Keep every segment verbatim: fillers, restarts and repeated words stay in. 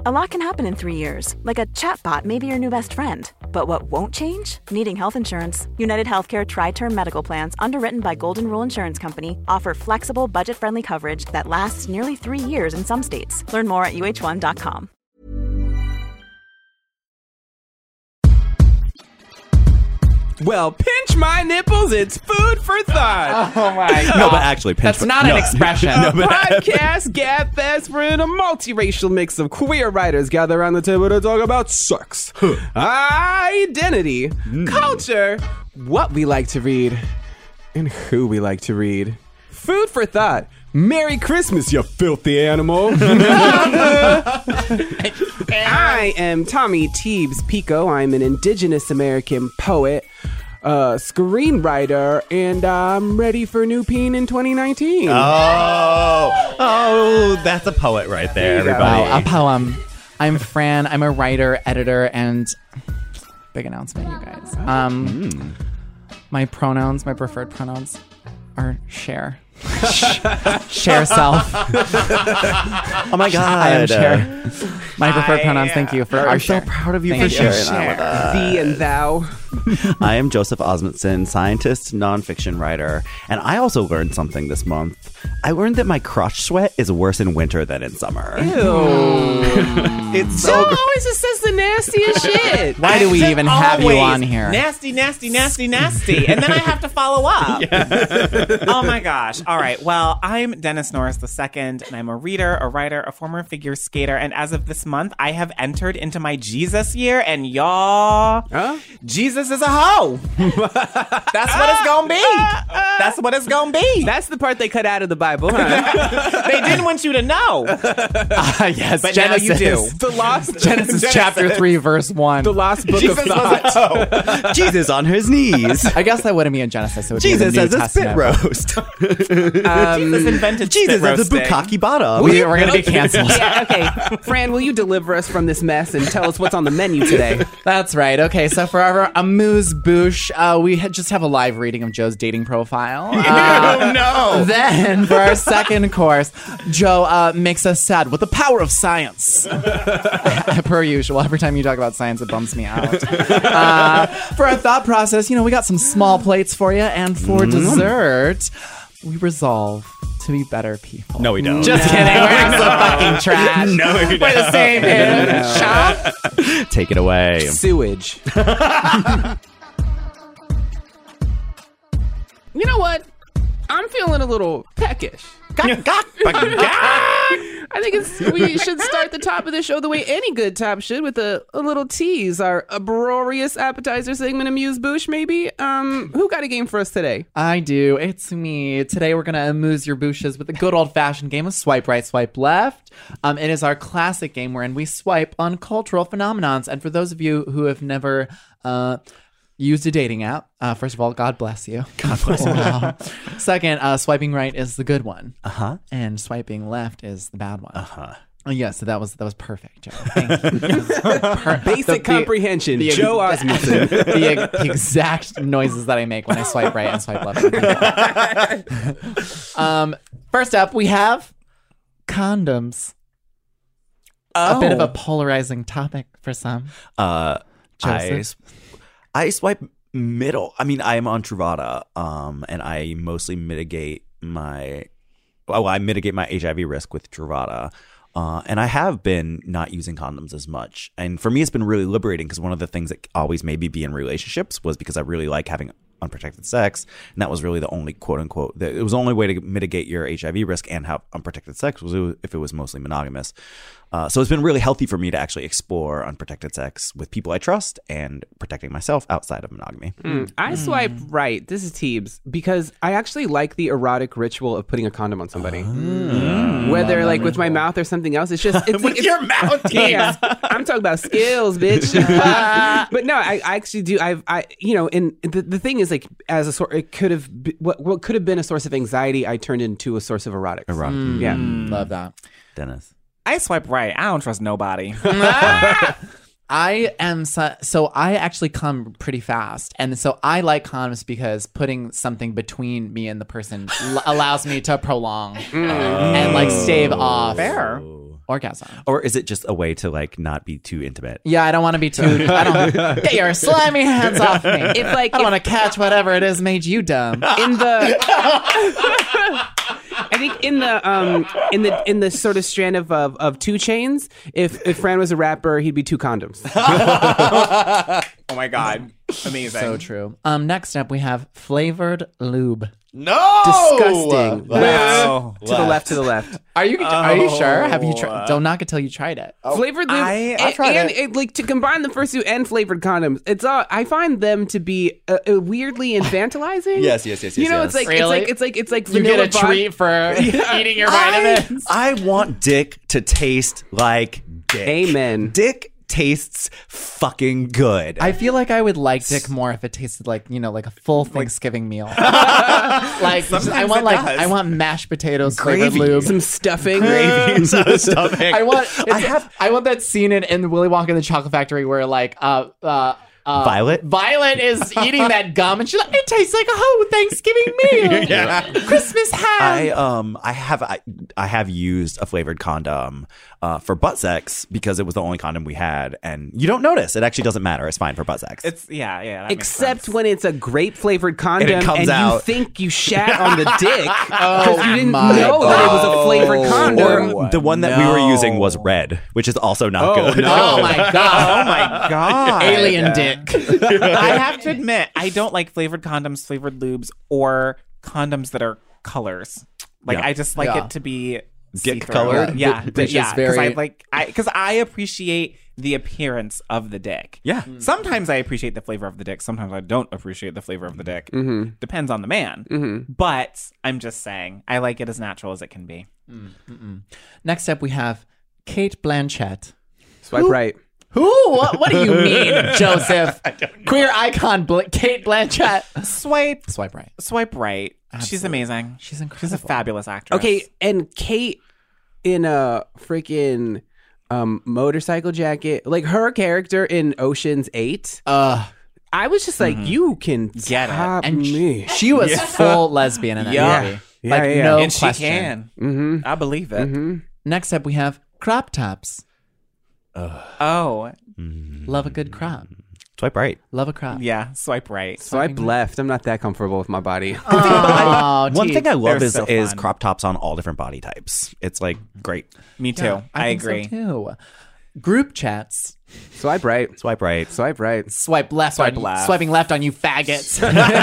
A lot can happen in three years, like a chatbot may be your new best friend. But what won't change? Needing health insurance. United Healthcare Tri-Term Medical Plans, underwritten by Golden Rule Insurance Company, offer flexible, budget-friendly coverage that lasts nearly three years in some states. Learn more at U H one dot com. Well, pinch my nipples, it's food for thought. Oh my god. No, but actually, pinch That's my- not no. an expression. A podcast gabfest wherein a multiracial mix of queer writers gather around the table to talk about sex, identity, Mm. culture, what we like to read, and who we like to read. Food for thought. Merry Christmas, you filthy animal. I am Tommy Teebs Pico. I'm an indigenous American poet, uh, screenwriter, and I'm ready for new peen in twenty nineteen. Oh, oh, that's a poet right there, everybody. Wow, a poem. I'm Fran. I'm a writer, editor, and big announcement, you guys. Um, Mm. My pronouns, my preferred pronouns, are share. Share self. Oh my god, I am Cher. My preferred I, pronouns. Thank you for I'm our so share. proud of you Thank for you. sharing that with us. Thee and thou. I am Joseph Osmundson, scientist, nonfiction writer, and I also learned something this month. I learned that my crotch sweat is worse in winter than in summer. Ew. It's Joe so gr- always just says the nastiest shit. Why do we Just even have you always on here? Nasty, nasty, nasty, nasty. And then I have to follow up. Oh my gosh. All right. Well, I'm Dennis Norris the second, and I'm a reader, a writer, a former figure skater. And as of this month, I have entered into my Jesus year. And y'all, Huh? Jesus is a hoe. That's what it's going to be. That's what it's going to be. That's the part they cut out of the Bible, huh? They didn't want you to know. Ah, yes, But now Genesis. you do. The lost Genesis chapter three, verse one. The lost book Jesus of was thought. a hoe. Jesus on his knees. I guess that wouldn't be in Genesis. It would Jesus be in as the New a spit Testament. roast. Jesus invented Jesus spit as a roasting. bukkake bottom. We, we're going to be canceled. Yeah, okay. Fran, will you deliver us from this mess and tell us what's on the menu today? That's right. Okay, so for our amuse bouche, uh, we had just have a live reading of Joe's dating profile. Uh, Oh no! Then, for our second course, Joe uh, makes us sad with the power of science. Per usual, every time you talk about science, it bums me out. Uh, for our thought process, you know, we got some small plates for you, and for dessert, we resolve to be better people. No, we don't. Just kidding. We're not so fucking trash. No, we We're the same in shop. Take it away. Sewage. You know what? I'm feeling a little peckish. I think it's we should start the top of the show the way any good top should, with a, a little tease, our uproarious appetizer segment, Amuse Bouche, maybe. Um, who got a game for us today? I do. It's me. Today we're going to amuse your bouches with the good old-fashioned game of swipe right, swipe left. Um, it is our classic game wherein we swipe on cultural phenomenons. And for those of you who have never uh, used a dating app, uh, first of all, God bless you. God bless you. Wow. Second, uh, swiping right is the good one. Uh-huh. And swiping left is the bad one. Uh-huh. Oh, yeah, so that was that was perfect, Joe. Thank you. Per- Basic the- the- comprehension. the- Joe Osmundson. the, the exact noises that I make when I swipe right and swipe left. um, first up, we have condoms. Oh. A bit of a polarizing topic for some. Uh, I, Joseph? I swipe middle. I mean, I am on Truvada, um, and I mostly mitigate my. Well, I mitigate my H I V risk with Truvada. Uh, and I have been not using condoms as much. And for me, it's been really liberating because one of the things that always made me be in relationships was because I really like having unprotected sex. And that was really the only quote unquote, the, it was the only way to mitigate your H I V risk and have unprotected sex was if it was mostly monogamous. Uh, so it's been really healthy for me to actually explore unprotected sex with people I trust and protecting myself outside of monogamy. Mm, I swipe right. This is Teebs because I actually like the erotic ritual of putting a condom on somebody. Mm. Whether like with my mouth or something else, it's just it's, With it's, your mouth, Yeah, I'm talking about skills, bitch. But no, I, I actually do. I've, I, you know, and the, the thing is, like, as a sort, it could have be, what what could have been a source of anxiety, I turned into a source of erotics. Erotic. Yeah. Love that. Dennis. I swipe right. I don't trust nobody. I am so, so I actually come pretty fast, and so I like condoms because putting something between me and the person l- allows me to prolong and like stave off Fair. orgasm. Or is it just a way to like not be too intimate? Yeah, I don't want to be too. I don't get your slimy hands off me. If like I don't want to catch whatever it is made you dumb. in the I think in the um in the in the sort of strand of of, of Two Chains, if if Fran was a rapper, he'd be two condoms. Oh my God. Amazing. So true. Um, next up we have flavored lube. No, Disgusting. Wow. To the left, to the left. Are you Are you sure? Have you tried? Don't knock it till you tried it. Flavored lube, I- and, I've tried and it. it, like to combine the first two and flavored condoms. It's all I find them to be uh, uh, weirdly infantilizing. Yes, yes, yes, You yes, know, yes. it's like Really? it's like it's like it's like You vanilla get a vodka. treat for eating your vitamins. I want dick to taste like dick. Amen. Dick tastes fucking good. I feel like I would like dick more if it tasted like, you know, like a full Thanksgiving meal. Like just- I want it like does. I want mashed potatoes, flavored Gravy. lube. Some stuffing. Gravy inside the stomach. I want I have I want that scene in, in Willy Wonka and the Chocolate Factory where like uh uh uh, Violet? Violet is eating that gum and she's like, it tastes like a whole Thanksgiving meal. Christmas ham. I um I have I, I have used a flavored condom uh, for butt sex because it was the only condom we had, and you don't notice. It actually doesn't matter. It's fine for butt sex. It's yeah, yeah. That makes Except sense. when it's a grape flavored condom And it comes you out. think you shat on the dick because you didn't my know that it was a flavored condom. or the one that we were using was red, which is also not Oh, good. no. oh my god. Oh my God. Alien dick. I have to admit, I don't like flavored condoms, flavored lubes, or condoms that are colors. Like Yeah. I just like Yeah. it to be Dick see-through. colored? Yeah, Which but is yeah, because I very- like I because I appreciate the appearance of the dick. Yeah. Sometimes I appreciate the flavor of the dick. Sometimes I don't appreciate the flavor of the dick. Depends on the man. But I'm just saying, I like it as natural as it can be. Next up we have Kate Blanchett. Swipe right. Who? What, what do you mean, Joseph? Queer icon Bl- Kate Blanchett. Swipe, Swipe right. swipe right. She's amazing. She's She's a incredible. fabulous actress. Okay, and Kate in a freaking um, motorcycle jacket, like her character in Ocean's Eight. Uh, I was just like, you can Get it. top and me. she, she was full lesbian in that Yeah. movie. Yeah, like yeah, yeah. no and she question. can. Mm-hmm. I believe it. Mm-hmm. Next up we have crop tops. Oh, Love a good crop. Swipe right. Love a crop. yeah. Swipe right. Swipe left. I'm not that comfortable with my body. Oh, One teeth. thing I love They're is so is fun. crop tops on all different body types. It's like great. Me too. Yeah, I, think agree. So too. Group chats. Swipe right. Swipe right. Swipe right. Swipe left. Swipe on, left. Swiping left on you faggots.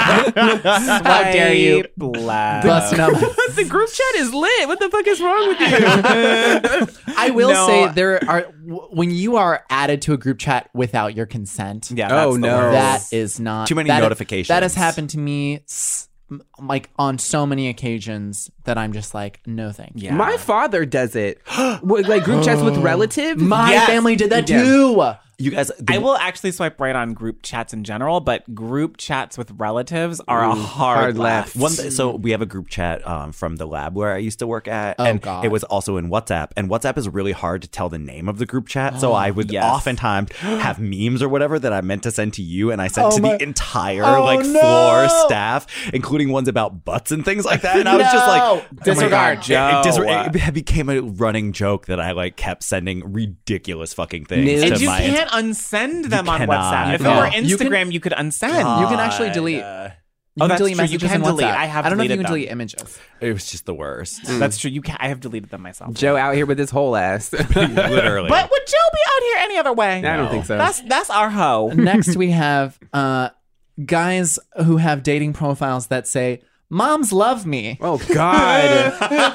How dare you? Left. Busting up. The group chat is lit. What the fuck is wrong with you? I will No. say there are w- when you are added to a group chat without your consent. Yeah. That's Oh, the no. worst. That is not Too many that- notifications. That has happened to me, s- m- like on so many occasions that I'm just like, no, thank you. Yeah. My father does it. With, like group chats with relatives. My Yes. family did that Yeah. too. You guys, the- I will actually swipe right on group chats in general, but group chats with relatives are a hard, hard left. left. One th- so we have a group chat um, from the lab where I used to work at, Oh, and God. it was also in WhatsApp. And WhatsApp is really hard to tell the name of the group chat, so I would yes. oftentimes have memes or whatever that I meant to send to you, and I sent Oh, to my- the entire Oh, like no! floor staff, including ones about butts and things like that. And I was just like, No! oh my Disregard, God. Joe. It, it, dis- it became a running joke that I like kept sending ridiculous fucking things Nudes. to And you my. can't unsend them on cannot. WhatsApp. If No. it were You can- Instagram, you, could unsend. You can actually delete. Uh, You Oh, can that's delete true. You messages can in delete. WhatsApp. I have I don't know if you deleted can them. delete images. it was just the worst. That's true. You can. I have deleted them myself. Joe out here with his whole ass. Literally. But would Joe be out here any other way? I don't think so. That's that's our hoe. Next, we have uh, guys who have dating profiles that say, "Moms love me." Oh God.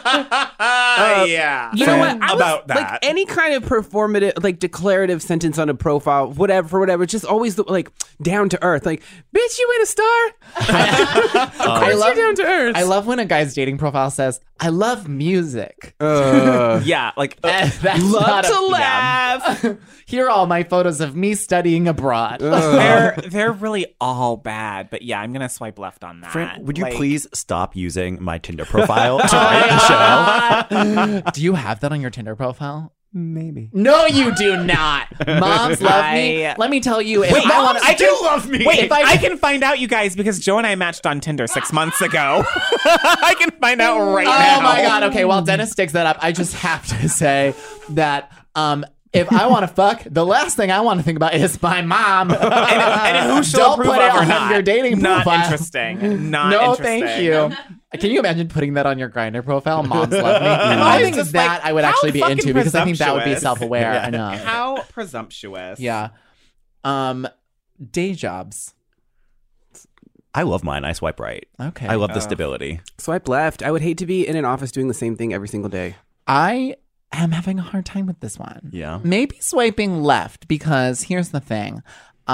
Uh, yeah. You know what? I was- About like that. any kind of performative, like declarative sentence on a profile, whatever, for whatever, just always like down to earth. Like, bitch, you ain't a star. I You're down to earth. I love when a guy's dating profile says, "I love music." Uh, Yeah. Like Eh, That's love not to a- laugh. Here are all my photos of me studying abroad. they're they're really all bad. But yeah, I'm gonna swipe left on that. Friend, would you Like, please stop using my Tinder profile to write the show? Do you have that on your Tinder profile? Maybe. No, you do not. Moms love me. I- Let me tell you. If Wait, I want moms to, still love me. Wait, If I- I, can find out, you guys, because Joe and I matched on Tinder six months ago. I can find out right now. Oh my god. Okay. While Dennis sticks that up, I just have to say that um, if I want to fuck, the last thing I want to think about is my mom. and, and who she'll Don't approve put it of or on not. your dating Not profile. interesting. Not no, interesting. thank you. Can you imagine putting that on your Grindr profile? Moms love me. And I I was think just that like, I would how actually be fucking into because I think that would be presumptuous. self-aware Yeah. enough. How presumptuous. Yeah. Um, day jobs. I love mine. I swipe right. Okay. I love the stability. Swipe left. I would hate to be in an office doing the same thing every single day. I am having a hard time with this one. Yeah. Maybe swiping left because here's the thing.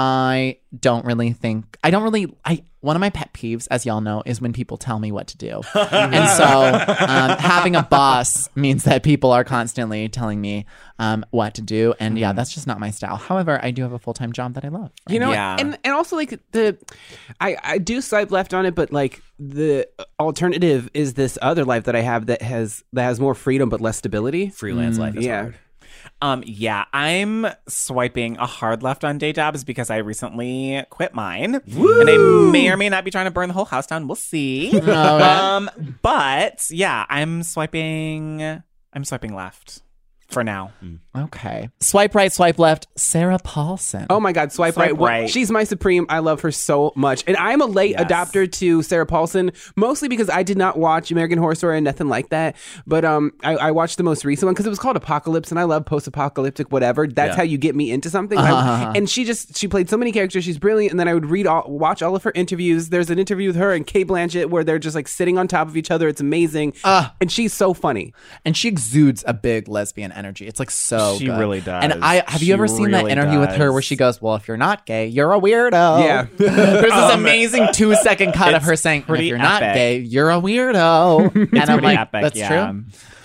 I don't really think I don't really I one of my pet peeves, as y'all know, is when people tell me what to do. And so um, having a boss means that people are constantly telling me um, what to do. And yeah, that's just not my style. However, I do have a full-time job that I love. You know, Yeah. and and also like the, I I do swipe left on it, but like the alternative is this other life that I have that has that has more freedom but less stability. Freelance life is yeah. hard. Um, yeah, I'm swiping a hard left on day jobs because I recently quit mine. And I may or may not be trying to burn the whole house down. We'll see. um, but yeah, I'm swiping I'm swiping left for now. Okay. Swipe right, swipe left. Sarah Paulson. Oh my God, swipe, Swipe right. What- right. She's my supreme. I love her so much. And I'm a late Yes. adopter to Sarah Paulson, mostly because I did not watch American Horror Story and nothing like that. But um, I, I watched the most recent one because it was called Apocalypse, and I love post-apocalyptic whatever. That's Yeah. how you get me into something. I- and she just, she played so many characters. She's brilliant. And then I would read, all, watch all of her interviews. There's an interview with her and Kate Blanchett where they're just like sitting on top of each other. It's amazing. and she's so funny. And she exudes a big lesbian energy. It's like so She good. really does. And I have you She ever seen that really interview with her does. where she goes, "Well, if you're not gay, you're a weirdo." Yeah. There's this Um, amazing two second cut of it's her saying, "If pretty you're not epic. gay, you're a weirdo." and I'm Pretty like, epic, "That's yeah. true."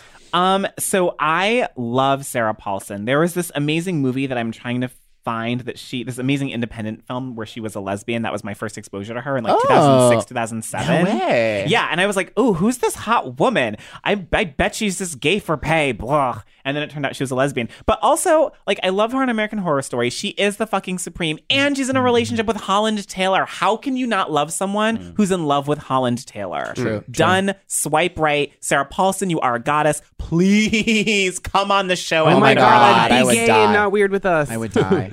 Um, so I love Sarah Paulson. There was this amazing movie that I'm trying to find that she this amazing independent film where she was a lesbian. That was my first exposure to her in like Oh. two thousand six, two thousand seven. No way. Yeah, and I was like, oh, who's this hot woman? I I bet she's just gay for pay. Blah. And then it turned out she was a lesbian. But also, like, I love her in American Horror Story. She is the fucking supreme, and she's in a relationship with Holland Taylor. How can you not love someone who's in love with Holland Taylor? True, Done. Swipe right. Sarah Paulson, you are a goddess. Please come on the show. Oh and my light our God, lives. I Be would gay die. and not weird with us. I would die.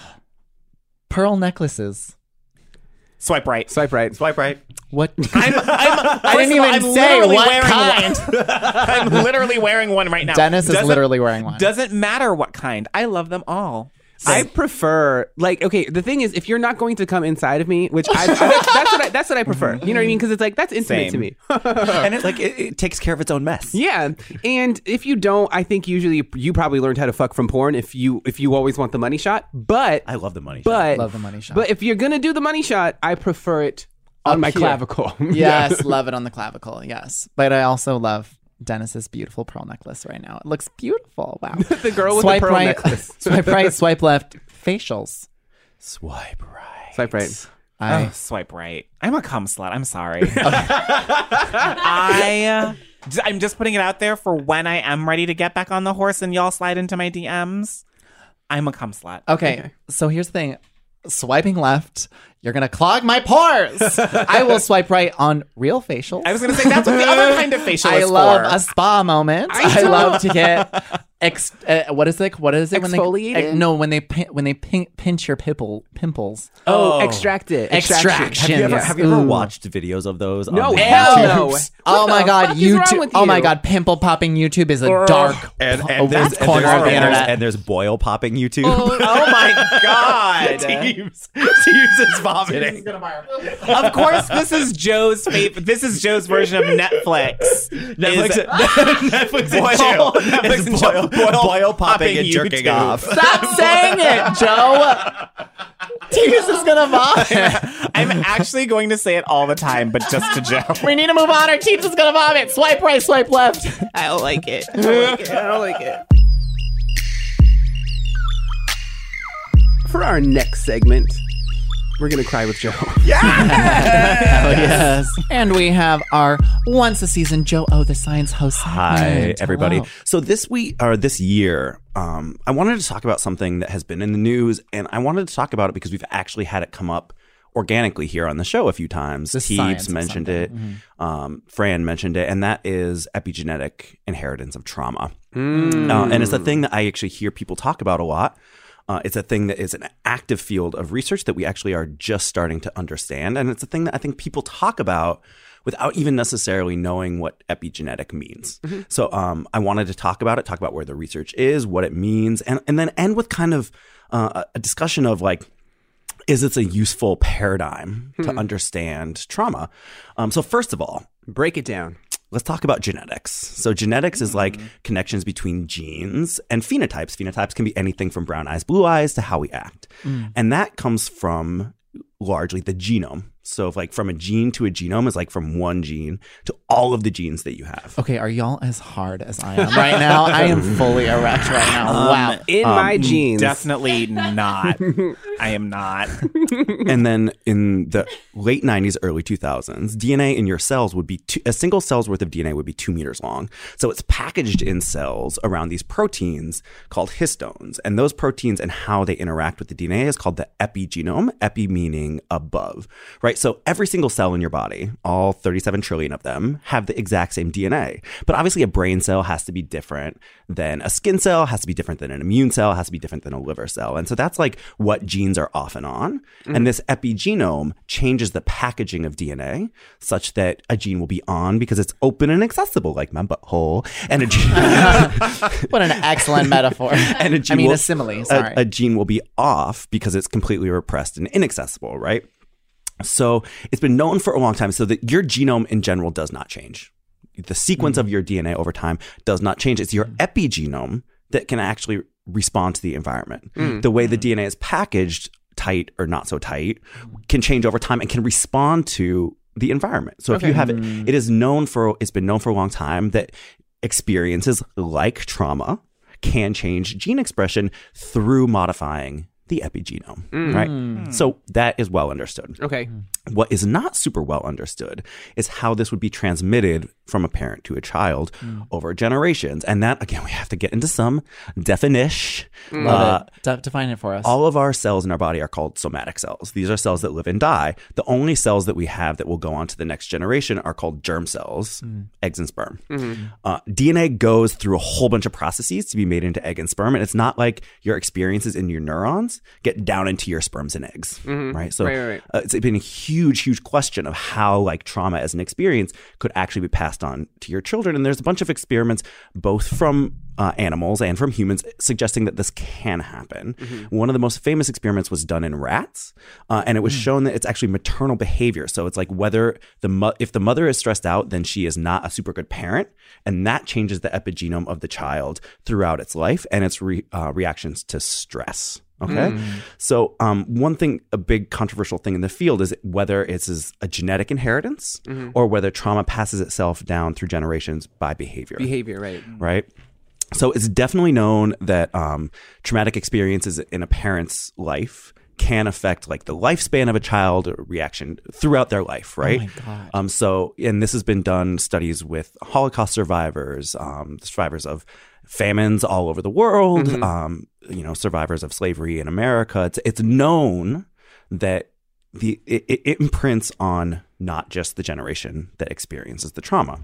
Pearl necklaces. Swipe right. Swipe right. Swipe right. What? I'm, I'm, I didn't first of all, even I'm say literally what wearing kind. one. I'm literally wearing one right now. Dennis is Doesn't- literally wearing one. Doesn't matter what kind. I love them all. I prefer like okay. The thing is, if you're not going to come inside of me, which I, I that's, that's what I, that's what I prefer. You know what I mean? Because it's like that's intimate Same. to me. And it like it, it takes care of its own mess. Yeah, and if you don't, I think usually you probably learned how to fuck from porn. If you if you always want the money shot, but I love the money. shot. but Love the money shot. But if you're gonna do the money shot, I prefer it on Up my here. clavicle. Yes, love it on the clavicle. Yes, but I also love Dennis's beautiful pearl necklace right now. It looks beautiful. Wow. the girl with Swipe the pearl right, necklace. swipe right, swipe left. Facials. Swipe right. Swipe right. I Oh, swipe right. I'm a cum slut. I'm sorry. I, uh, I'm just putting it out there for when I am ready to get back on the horse and y'all slide into my D Ms. I'm a cum slut. okay. So here's the thing. Swiping left, you're gonna clog my pores. I will swipe right on real facials. I was going to say that's what the other kind of facial I is love for. a spa moment. I, love to get ex. Uh, what is it? What is it when they? Exfoliated? Uh, no, when they pin, when they pin, pinch your pimple pimples. Oh, extract it. Extraction. Have you ever, Yes. have you ever Ooh. watched videos of those? No, on hell YouTube? no. Oh What my the god, fuck is wrong YouTube! with Oh my you? god, pimple popping YouTube is a dark And, po- and, there's, and, corner there's, of the and, there's, internet. and there's boil popping YouTube. Oh my God. Teams, Teams is vomiting. Of course, this is Joe's favorite. This is Joe's version of Netflix. Netflix, Is- Netflix and Boil- chill. Netflix It's and boil, chill. Boil boil popping popping and jerking YouTube. off. Stop saying it, Joe. Tears is gonna vomit. I'm actually going to say it all the time, but just to Joe. We need to move on. Our teeth is gonna vomit. Swipe right, swipe left. I don't like it. I don't like it. I don't like it. For our next segment, We're gonna cry with Joe. Hell yes. And we have our once a season Joe O, the science host. Hi, segment. everybody. Hello. So this week or this year, um, I wanted to talk about something that has been in the news, and I wanted to talk about it because we've actually had it come up organically here on the show a few times. The science Teebs of mentioned something. it. Mm-hmm. Um, Fran mentioned it, and that is epigenetic inheritance of trauma. Mm. Uh, and it's a thing that I actually hear people talk about a lot. Uh, it's a thing that is an active field of research that we actually are just starting to understand. And it's a thing that I think people talk about without even necessarily knowing what epigenetic means. Mm-hmm. So um, I wanted to talk about it, talk about where the research is, what it means, and, and then end with kind of uh, a discussion of like, is this a useful paradigm hmm. to understand trauma? Um, so first of all, break it down. Let's talk about genetics. So genetics is like connections between genes and phenotypes. Phenotypes can be anything from brown eyes, blue eyes to how we act. Mm. And that comes from largely the genome. So if like from a gene to a genome is like from one gene to all of the genes that you have. Okay, are y'all as hard as I am right now? I am fully erect right now. Um, wow. In um, my genes. Definitely not. I am not. And then in the late nineties, early two thousands, D N A in your cells would be, two, a single cell's worth of D N A would be two meters long. So it's packaged in cells around these proteins called histones. And those proteins and how they interact with the D N A is called the epigenome, epi meaning above, right? So every single cell in your body, all thirty-seven trillion of them, have the exact same D N A. But obviously a brain cell has to be different than a skin cell, has to be different than an immune cell, has to be different than a liver cell. And so that's like what genes are off and on. Mm-hmm. And this epigenome changes the packaging of D N A such that a gene will be on because it's open and accessible, like my butthole. And a gene What an excellent metaphor. And a gene I mean, will, a simile, sorry. A, a gene will be off because it's completely repressed and inaccessible, right? So it's been known for a long time so that your genome in general does not change. The sequence mm. of your D N A over time does not change. It's your epigenome that can actually respond to the environment. Mm. The way the D N A is packaged, tight or not so tight, can change over time and can respond to the environment. So Okay. if you have it, it is known for, it's been known for a long time that experiences like trauma can change gene expression through modifying the epigenome, Mm. right? Mm. So that is well understood. Okay. What is not super well understood is how this would be transmitted from a parent to a child mm. over generations. And that, again, we have to get into some definition. Love Uh, it. De- define it for us. all of our cells in our body are called somatic cells. These are cells that live and die. The only cells that we have that will go on to the next generation are called germ cells, mm. eggs and sperm. Mm-hmm. Uh, D N A goes through a whole bunch of processes to be made into egg and sperm. And it's not like your experiences in your neurons get down into your sperms and eggs, mm-hmm. right? So right, right, right. Uh, it's been a huge, huge question of how like trauma as an experience could actually be passed on to your children. And there's a bunch of experiments, both from uh, animals and from humans, suggesting that this can happen. Mm-hmm. One of the most famous experiments was done in rats, uh, and it was mm. shown that it's actually maternal behavior. So it's like whether the mo- if the mother is stressed out, then she is not a super good parent, and that changes the epigenome of the child throughout its life and its re- uh, reactions to stress. Okay. Mm. So um, one thing, a big controversial thing in the field is whether it's is a genetic inheritance mm-hmm. or whether trauma passes itself down through generations by behavior. Behavior, right. Right. So it's definitely known that um, traumatic experiences in a parent's life can affect like the lifespan of a child or reaction throughout their life, right? Oh my God. Um, so, and this has been done studies with Holocaust survivors, um, survivors of famines all over the world, mm-hmm. um, you know, survivors of slavery in America. It's it's known that the it, it imprints on not just the generation that experiences the trauma.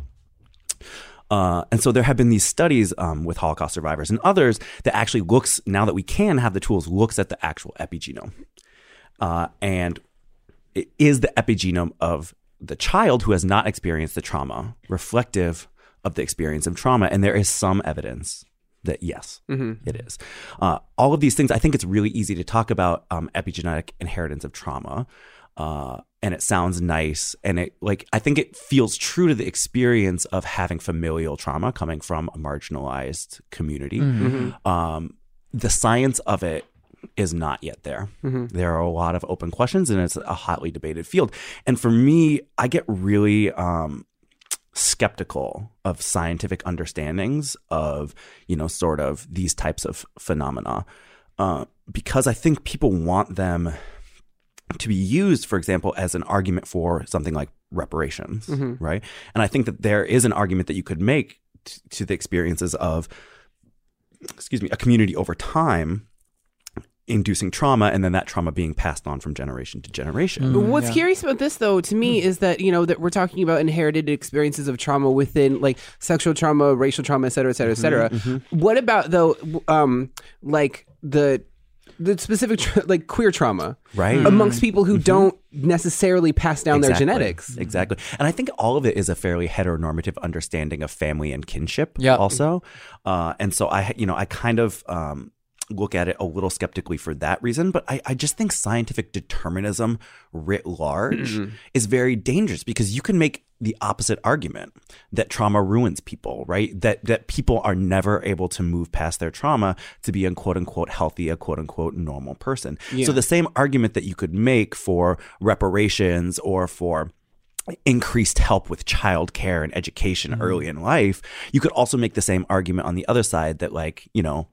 Uh, and so there have been these studies um, with Holocaust survivors and others that actually looks, now that we can have the tools, looks at the actual epigenome. Uh, and it is the epigenome of the child who has not experienced the trauma reflective of the experience of trauma. And there is some evidence that yes, mm-hmm. it is. Uh, all of these things, I think it's really easy to talk about um, epigenetic inheritance of trauma. Uh, and it sounds nice. And it like, I think it feels true to the experience of having familial trauma coming from a marginalized community. Mm-hmm. Um, the science of it is not yet there. Mm-hmm. There are a lot of open questions and it's a hotly debated field. And for me, I get really um, skeptical of scientific understandings of, you know, sort of these types of phenomena uh, because I think people want them to be used, for example, as an argument for something like reparations, mm-hmm. right? And I think that there is an argument that you could make t- to the experiences of, excuse me, a community over time inducing trauma, and then that trauma being passed on from generation to generation. Mm, What's yeah. curious about this, though, to me, is that, you know, that we're talking about inherited experiences of trauma within, like, sexual trauma, racial trauma, et cetera, et cetera, et cetera. Mm-hmm, mm-hmm. What about, though, um, like, the the specific, tra- like, queer trauma, right, amongst people who mm-hmm. don't necessarily pass down exactly. their genetics? Exactly. And I think all of it is a fairly heteronormative understanding of family and kinship yep. also. Uh, and so I, you know, I kind of... Um, look at it a little skeptically for that reason, but I, I just think scientific determinism writ large mm-hmm. is very dangerous, because you can make the opposite argument that trauma ruins people, right? That that people are never able to move past their trauma to be a quote unquote healthy, a quote unquote normal person. Yeah. So the same argument that you could make for reparations or for increased help with childcare and education mm-hmm. early in life, you could also make the same argument on the other side that, like, you know,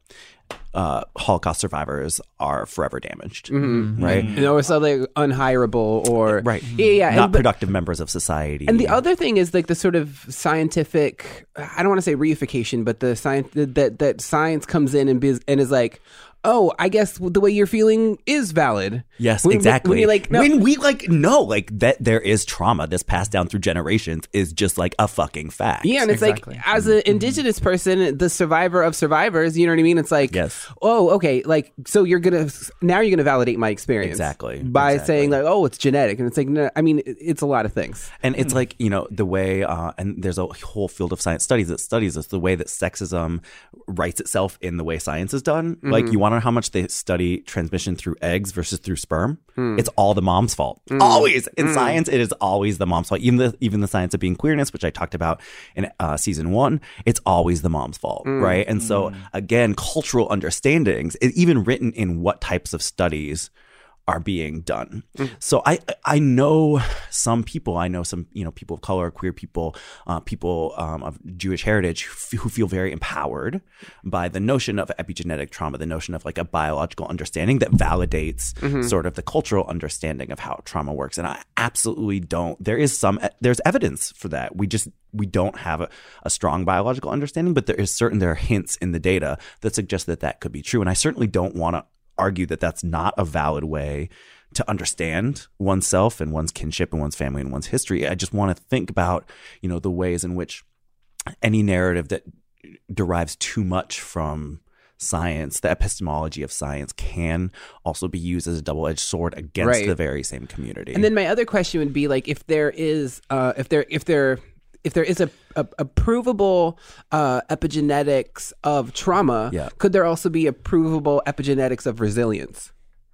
uh, Holocaust survivors are forever damaged, mm-hmm. right? You know, or something unhireable or... Right. Yeah, yeah. Not and, but, productive members of society. And the other thing is, like, the sort of scientific, I don't want to say reification, but the science, that, that science comes in and, be, and is like, oh, I guess the way you're feeling is valid. Yes, when, exactly. When you're like, no. When we like know like that there is trauma that's passed down through generations is just like a fucking fact. Yeah, and it's exactly. like, as an indigenous person, the survivor of survivors, you know what I mean? It's like, yes. oh, okay, like, so you're gonna now you're gonna validate my experience exactly by exactly. saying like, oh, it's genetic, and it's like, no, I mean, it's a lot of things, and it's like, you know, the way, uh, and there's a whole field of science studies that studies this, the way that sexism writes itself in the way science is done. Mm-hmm. Like, you want to know how much they study transmission through eggs versus through sperm? Mm. It's all the mom's fault. Mm. Always in mm. science, it is always the mom's fault. Even the even the science of being queerness, which I talked about in uh, season one, it's always the mom's fault, mm. right? And so again, cultural understandings, it, even written in what types of studies are being done. Mm. So I I know some people, I know some, you know, people of color, queer people, uh, people um, of Jewish heritage who, f- who feel very empowered by the notion of epigenetic trauma, the notion of like a biological understanding that validates mm-hmm. sort of the cultural understanding of how trauma works. And I absolutely don't. There is some, there's evidence for that. We just, we don't have a, a strong biological understanding, but there is certain, there are hints in the data that suggest that that could be true. And I certainly don't want to argue that that's not a valid way to understand oneself and one's kinship and one's family and one's history. I just want to think about, you know, the ways in which any narrative that derives too much from science, the epistemology of science, can also be used as a double-edged sword against right. the very same community. And then my other question would be, like, if there is, uh, if there, if there, if there is a, a, a provable uh, epigenetics of trauma, yeah. could there also be a provable epigenetics of resilience?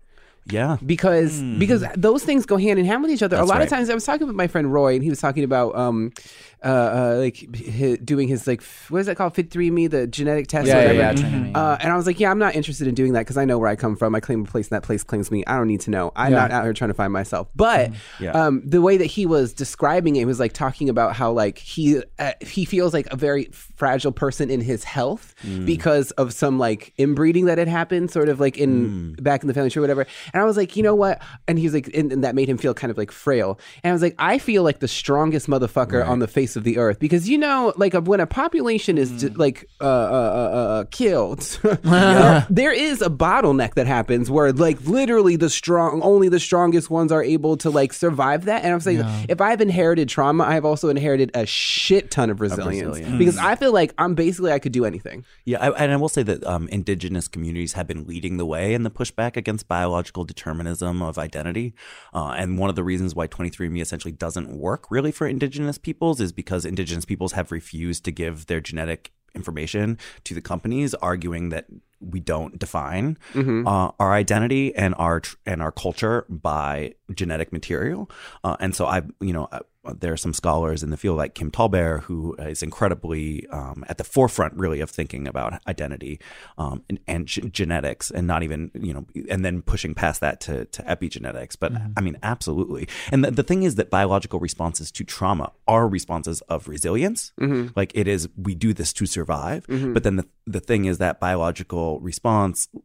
Yeah, because mm. because those things go hand in hand with each other. That's a lot right. of times, I was talking with my friend Roy, and he was talking about um, uh, uh like his, doing his like what is that called, Fit three Me, the genetic test. Yeah, or whatever. yeah, yeah. Mm-hmm. Uh, and I was like, yeah, I'm not interested in doing that because I know where I come from. I claim a place, and that place claims me. I don't need to know. I'm yeah. not out here trying to find myself. But yeah. um, the way that he was describing it was like talking about how like he uh, he feels like a very fragile person in his health mm. because of some like inbreeding that had happened, sort of like in mm. back in the family tree, or whatever. And I was like, you know what? And he was like, and, and that made him feel kind of like frail. And I was like, I feel like the strongest motherfucker right. on the face of the earth, because you know, like when a population is mm. like uh, uh, uh, uh, killed, there, there is a bottleneck that happens where like literally the strong, only the strongest ones are able to like survive that. And I'm saying, yeah. if I've inherited trauma, I've also inherited a shit ton of resilience, of resilience. because I feel like I'm basically I could do anything. Yeah, I, and I will say that um, indigenous communities have been leading the way in the pushback against biological determinism of identity. Uh, and one of the reasons why twenty-three and me essentially doesn't work really for indigenous peoples is because indigenous peoples have refused to give their genetic information to the companies, arguing that we don't define mm-hmm. uh, our identity and our tr- and our culture by genetic material. Uh, and so I, you know, I, there are some scholars in the field like Kim Tallbear, who is incredibly um, at the forefront really of thinking about identity um, and, and g- genetics, and not even, you know, and then pushing past that to, to epigenetics. But mm-hmm. I mean, absolutely. And the, the thing is that biological responses to trauma are responses of resilience. Mm-hmm. Like it is, we do this to survive. Mm-hmm. But then the, the thing is that biological response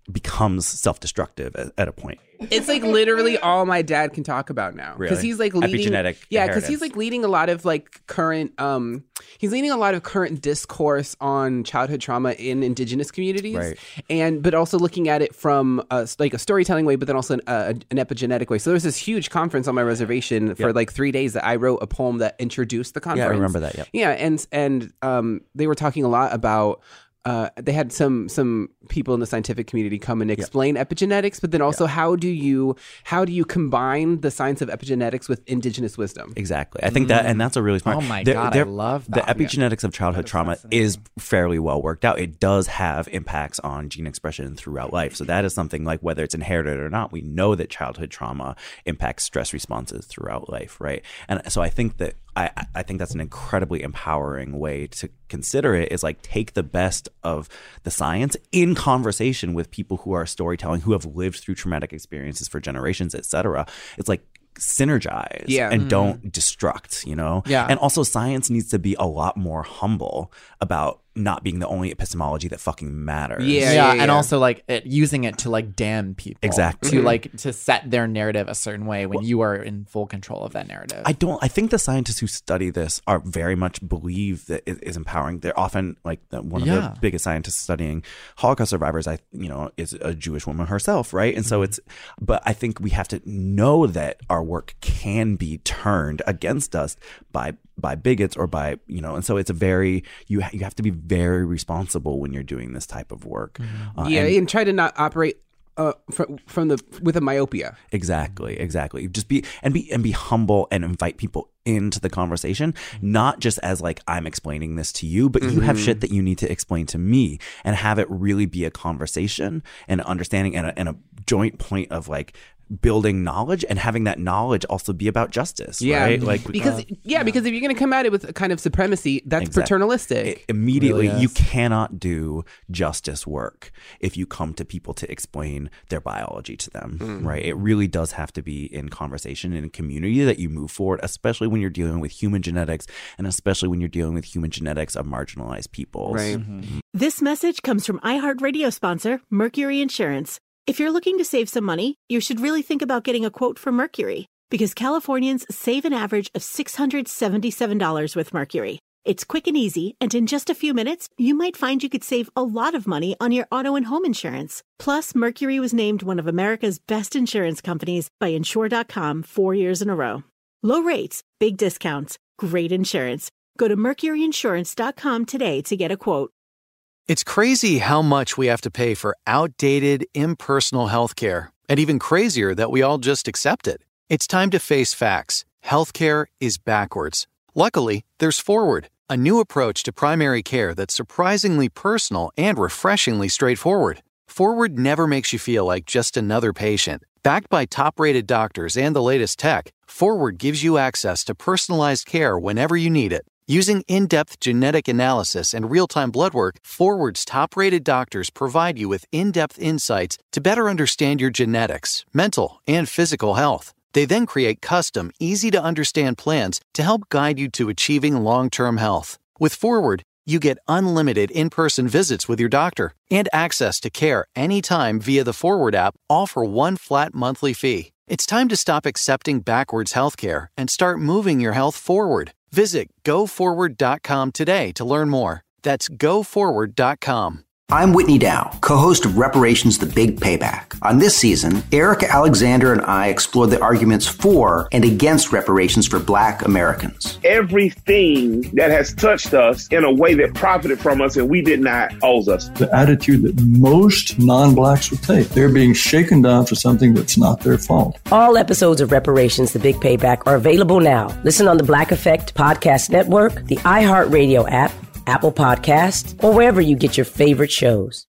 becomes self-destructive at, at a point. It's like literally all my dad can talk about now. Because Really? he's like leading Epigenetic Yeah, because he's inheritance. like leading a lot of like current um he's leading a lot of current discourse on childhood trauma in indigenous communities. Right. And but also looking at it from a, like a storytelling way, but then also an, uh, an epigenetic way. So there was this huge conference on my reservation for Yep. like three days that I wrote a poem that introduced the conference. Yeah, I remember that, yep. Yeah, and and um they were talking a lot about Uh, they had some some people in the scientific community come and explain epigenetics, but then also how do you how do you combine the science of epigenetics with indigenous wisdom? Exactly. I think that, and that's a really smart. Oh my there- God, I there- love The that. epigenetics of childhood trauma is fairly well worked out. It does have impacts on gene expression throughout life. So that is something like whether it's inherited or not, we know that childhood trauma impacts stress responses throughout life, right? And so I think that I, I think that's an incredibly empowering way to consider it, is like take the best of the science in conversation with people who are storytelling, who have lived through traumatic experiences for generations, et cetera. It's like synergize Yeah. and don't destruct, you know? Yeah. And also science needs to be a lot more humble about not being the only epistemology that fucking matters. Yeah, Yeah, yeah, and yeah. also like it, using it to like damn people, Exactly. to like to set their narrative a certain way when you are in full control of that narrative. I don't. I think the scientists who study this are very much believe that it is empowering. They're often like the, one of Yeah. the biggest scientists studying Holocaust survivors. I, you know, is a Jewish woman herself, right? And so it's. But I think we have to know that our work can be turned against us by by bigots or by, you know. And so it's a very you ha- you have to be very responsible when you're doing this type of work. Uh, Yeah, and- and, try to not operate uh, from from the with a myopia. Exactly, exactly. Just be and be and be humble and invite people into the conversation, not just as like I'm explaining this to you, but you have shit that you need to explain to me, and have it really be a conversation and an understanding and a, and a joint point of like building knowledge, and having that knowledge also be about justice. Yeah, right? Like because yeah, because if you're going to come at it with a kind of supremacy, that's Exactly. paternalistic. It- immediately, Really is. you cannot do justice work if you come to people to explain their biology to them, right? It really does have to be in conversation and in community that you move forward, especially when you're dealing with human genetics, and especially when you're dealing with human genetics of marginalized peoples. Right. This message comes from iHeartRadio sponsor, Mercury Insurance. If you're looking to save some money, you should really think about getting a quote from Mercury, because Californians save an average of six hundred seventy-seven dollars with Mercury. It's quick and easy, and in just a few minutes, you might find you could save a lot of money on your auto and home insurance. Plus, Mercury was named one of America's best insurance companies by Insure dot com four years in a row. Low rates, big discounts, great insurance. Go to Mercury Insurance dot com today to get a quote. It's crazy how much we have to pay for outdated, impersonal healthcare, and even crazier that we all just accept it. It's time to face facts. Healthcare is backwards. Luckily, there's Forward, a new approach to primary care that's surprisingly personal and refreshingly straightforward. Forward never makes you feel like just another patient. Backed by top-rated doctors and the latest tech, Forward gives you access to personalized care whenever you need it. Using in-depth genetic analysis and real-time blood work, Forward's top-rated doctors provide you with in-depth insights to better understand your genetics, mental, and physical health. They then create custom, easy-to-understand plans to help guide you to achieving long-term health. With Forward, you get unlimited in-person visits with your doctor and access to care anytime via the Forward app, all for one flat monthly fee. It's time to stop accepting backwards healthcare and start moving your health forward. Visit go forward dot com today to learn more. That's go forward dot com. I'm Whitney Dow, co-host of Reparations: The Big Payback. On this season, Erica Alexander and I explore the arguments for and against reparations for Black Americans. Everything that has touched us in a way that profited from us and we did not owes us. The attitude that most non-Blacks would take. They're being shaken down for something that's not their fault. All episodes of Reparations: The Big Payback are available now. Listen on the Black Effect Podcast Network, the iHeartRadio app, Apple Podcasts, or wherever you get your favorite shows.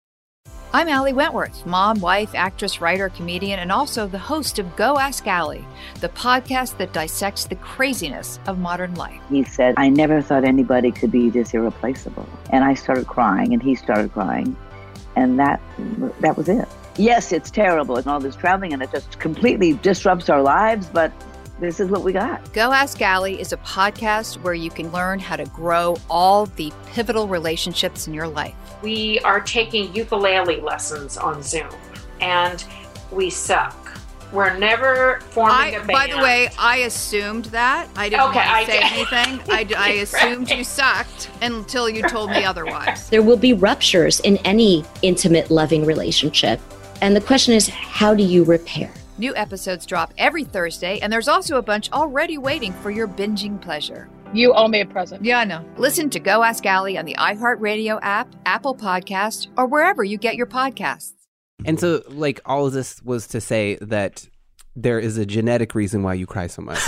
I'm Allie Wentworth, mom, wife, actress, writer, comedian, and also the host of Go Ask Allie, the podcast that dissects the craziness of modern life. He said, I never thought anybody could be this irreplaceable. And I started crying, and he started crying, and that that was it. Yes, it's terrible, and all this traveling, and it just completely disrupts our lives, but this is what we got. Go Ask Allie is a podcast where you can learn how to grow all the pivotal relationships in your life. We are taking ukulele lessons on Zoom, and we suck. We're never forming I, a band. By the way, I assumed that. I didn't Okay, want to I say did. anything. I, I assumed you sucked until you told me otherwise. There will be ruptures in any intimate, loving relationship. And the question is, how do you repair? New episodes drop every Thursday, and there's also a bunch already waiting for your binging pleasure. You owe me a present. Yeah, I know. Listen to Go Ask Allie on the iHeartRadio app, Apple Podcast, or wherever you get your podcasts. And so, like, all of this was to say that there is a genetic reason why you cry so much.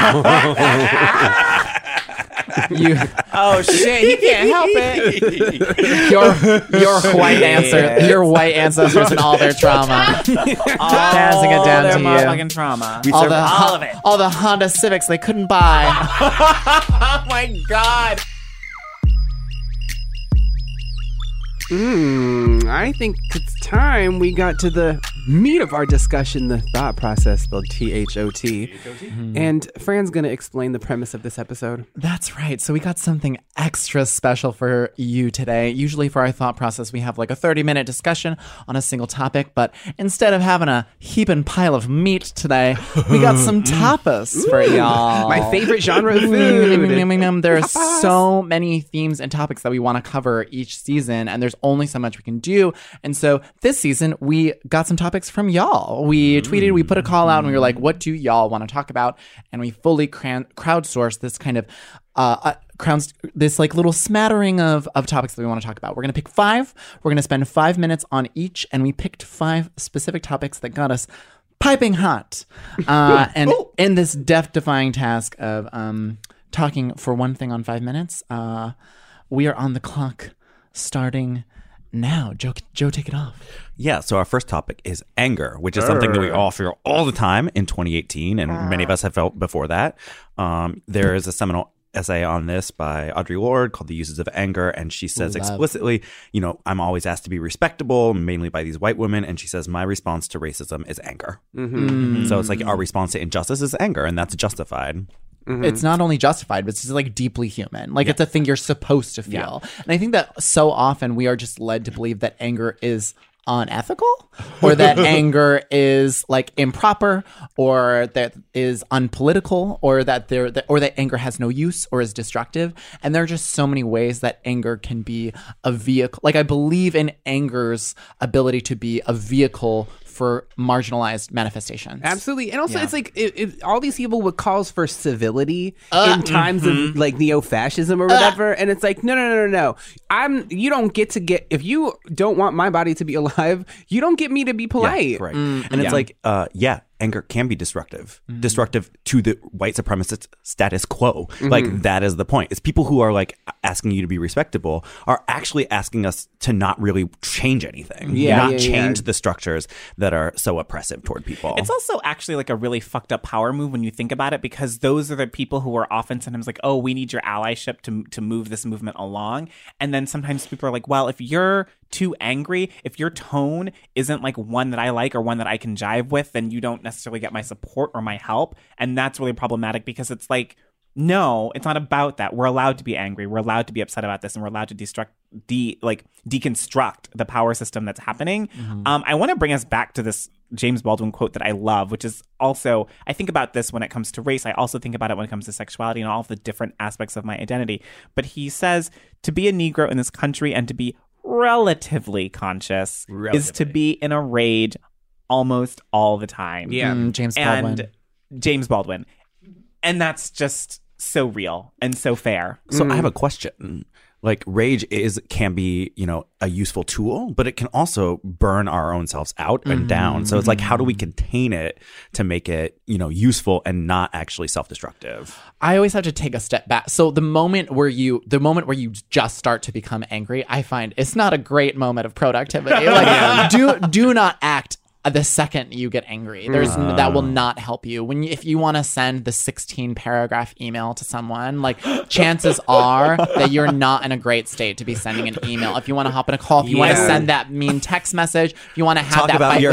You, oh shit, he can't help it. your your white answer, your white ancestors and all their trauma, passing it down their to you. motherfucking trauma. all, the, all of it. all the Honda Civics they couldn't buy. Oh my god. Hmm, I think it's time we got to the meat of our discussion, the thought process, spelled T H O T. Mm-hmm. And Fran's going to explain the premise of this episode. That's right. So we got something extra special for you today. Usually for our thought process, we have like a thirty minute discussion on a single topic. But instead of having a heaping pile of meat today, we got some tapas for y'all. My favorite genre of food. There are so many themes and topics that we want to cover each season, and there's only so much we can do. And so this season, we got some topics from y'all. We tweeted, we put a call out, and we were like, what do y'all want to talk about? And we fully cran- crowdsourced this kind of uh, uh crowns this like little smattering of, of topics that we want to talk about. We're going to pick five. We're going to spend five minutes on each, and we picked five specific topics that got us piping hot. Uh, and in this death-defying task of um, talking for one thing on five minutes, uh, we are on the clock starting now. Joe, Joe, take it off. Yeah, so our first topic is anger, which is something that we all feel all the time in twenty eighteen, and many of us have felt before that. Um, there is a seminal essay on this by Audre Lorde called The Uses of Anger, and she says Love. explicitly, you know, I'm always asked to be respectable, mainly by these white women, and she says my response to racism is anger. Mm-hmm. Mm. So it's like our response to injustice is anger, and that's justified. Mm-hmm. It's not only justified, but it's just like deeply human. Like yeah. It's a thing you're supposed to feel. Yeah. And I think that so often we are just led to believe that anger is unethical, or that anger is like improper, or that is unpolitical, or that there or that anger has no use or is destructive. And there are just so many ways that anger can be a vehicle. Like I believe in anger's ability to be a vehicle for marginalized manifestations. Absolutely. And also Yeah. it's like it, it, all these people would calls for civility Uh, in times mhm. of like neo-fascism or whatever. And it's like, no, no, no, no, no. I'm, you don't get to get, if you don't want my body to be alive, you don't get me to be polite. Yeah, correct. Mm, and it's yeah. like, uh, yeah, anger can be destructive, mm-hmm. destructive to the white supremacist status quo. Mm-hmm. Like that is the point. It's people who are like asking you to be respectable are actually asking us to not really change anything, Yeah, not yeah, change yeah. the structures that are so oppressive toward people. It's also actually like a really fucked up power move when you think about it, because those are the people who are often sometimes like, oh, we need your allyship to to move this movement along. And then sometimes people are like, well, if you're too angry, if your tone isn't like one that I like or one that I can jive with, then you don't necessarily get my support or my help. And that's really problematic, because it's like, no, it's not about that. We're allowed to be angry. We're allowed to be upset about this, and we're allowed to destruct, de like deconstruct the power system that's happening. Mm-hmm. Um, I want to bring us back to this James Baldwin quote that I love, which is also, I think about this when it comes to race. I also think about it when it comes to sexuality and all of the different aspects of my identity. But he says, to be a Negro in this country and to be relatively conscious relatively. is to be in a rage almost all the time. Yeah. Mm, James Baldwin. And James Baldwin. And that's just so real and so fair. So Mm. I have a question. Like rage is can be, you know, a useful tool, but it can also burn our own selves out and Mm-hmm. down. So it's like, how do we contain it to make it, you know, useful and not actually self-destructive? I always have to take a step back. So the moment where you, the moment where you just start to become angry, I find it's not a great moment of productivity. Like, do do not act the second you get angry. There's Uh. that will not help you. When you, if you want to send the sixteen paragraph email to someone, like chances are that you're not in a great state to be sending an email. If you want to hop in a call, if you want to Yeah. send that mean text message, if you want to have Talk that about fight your with,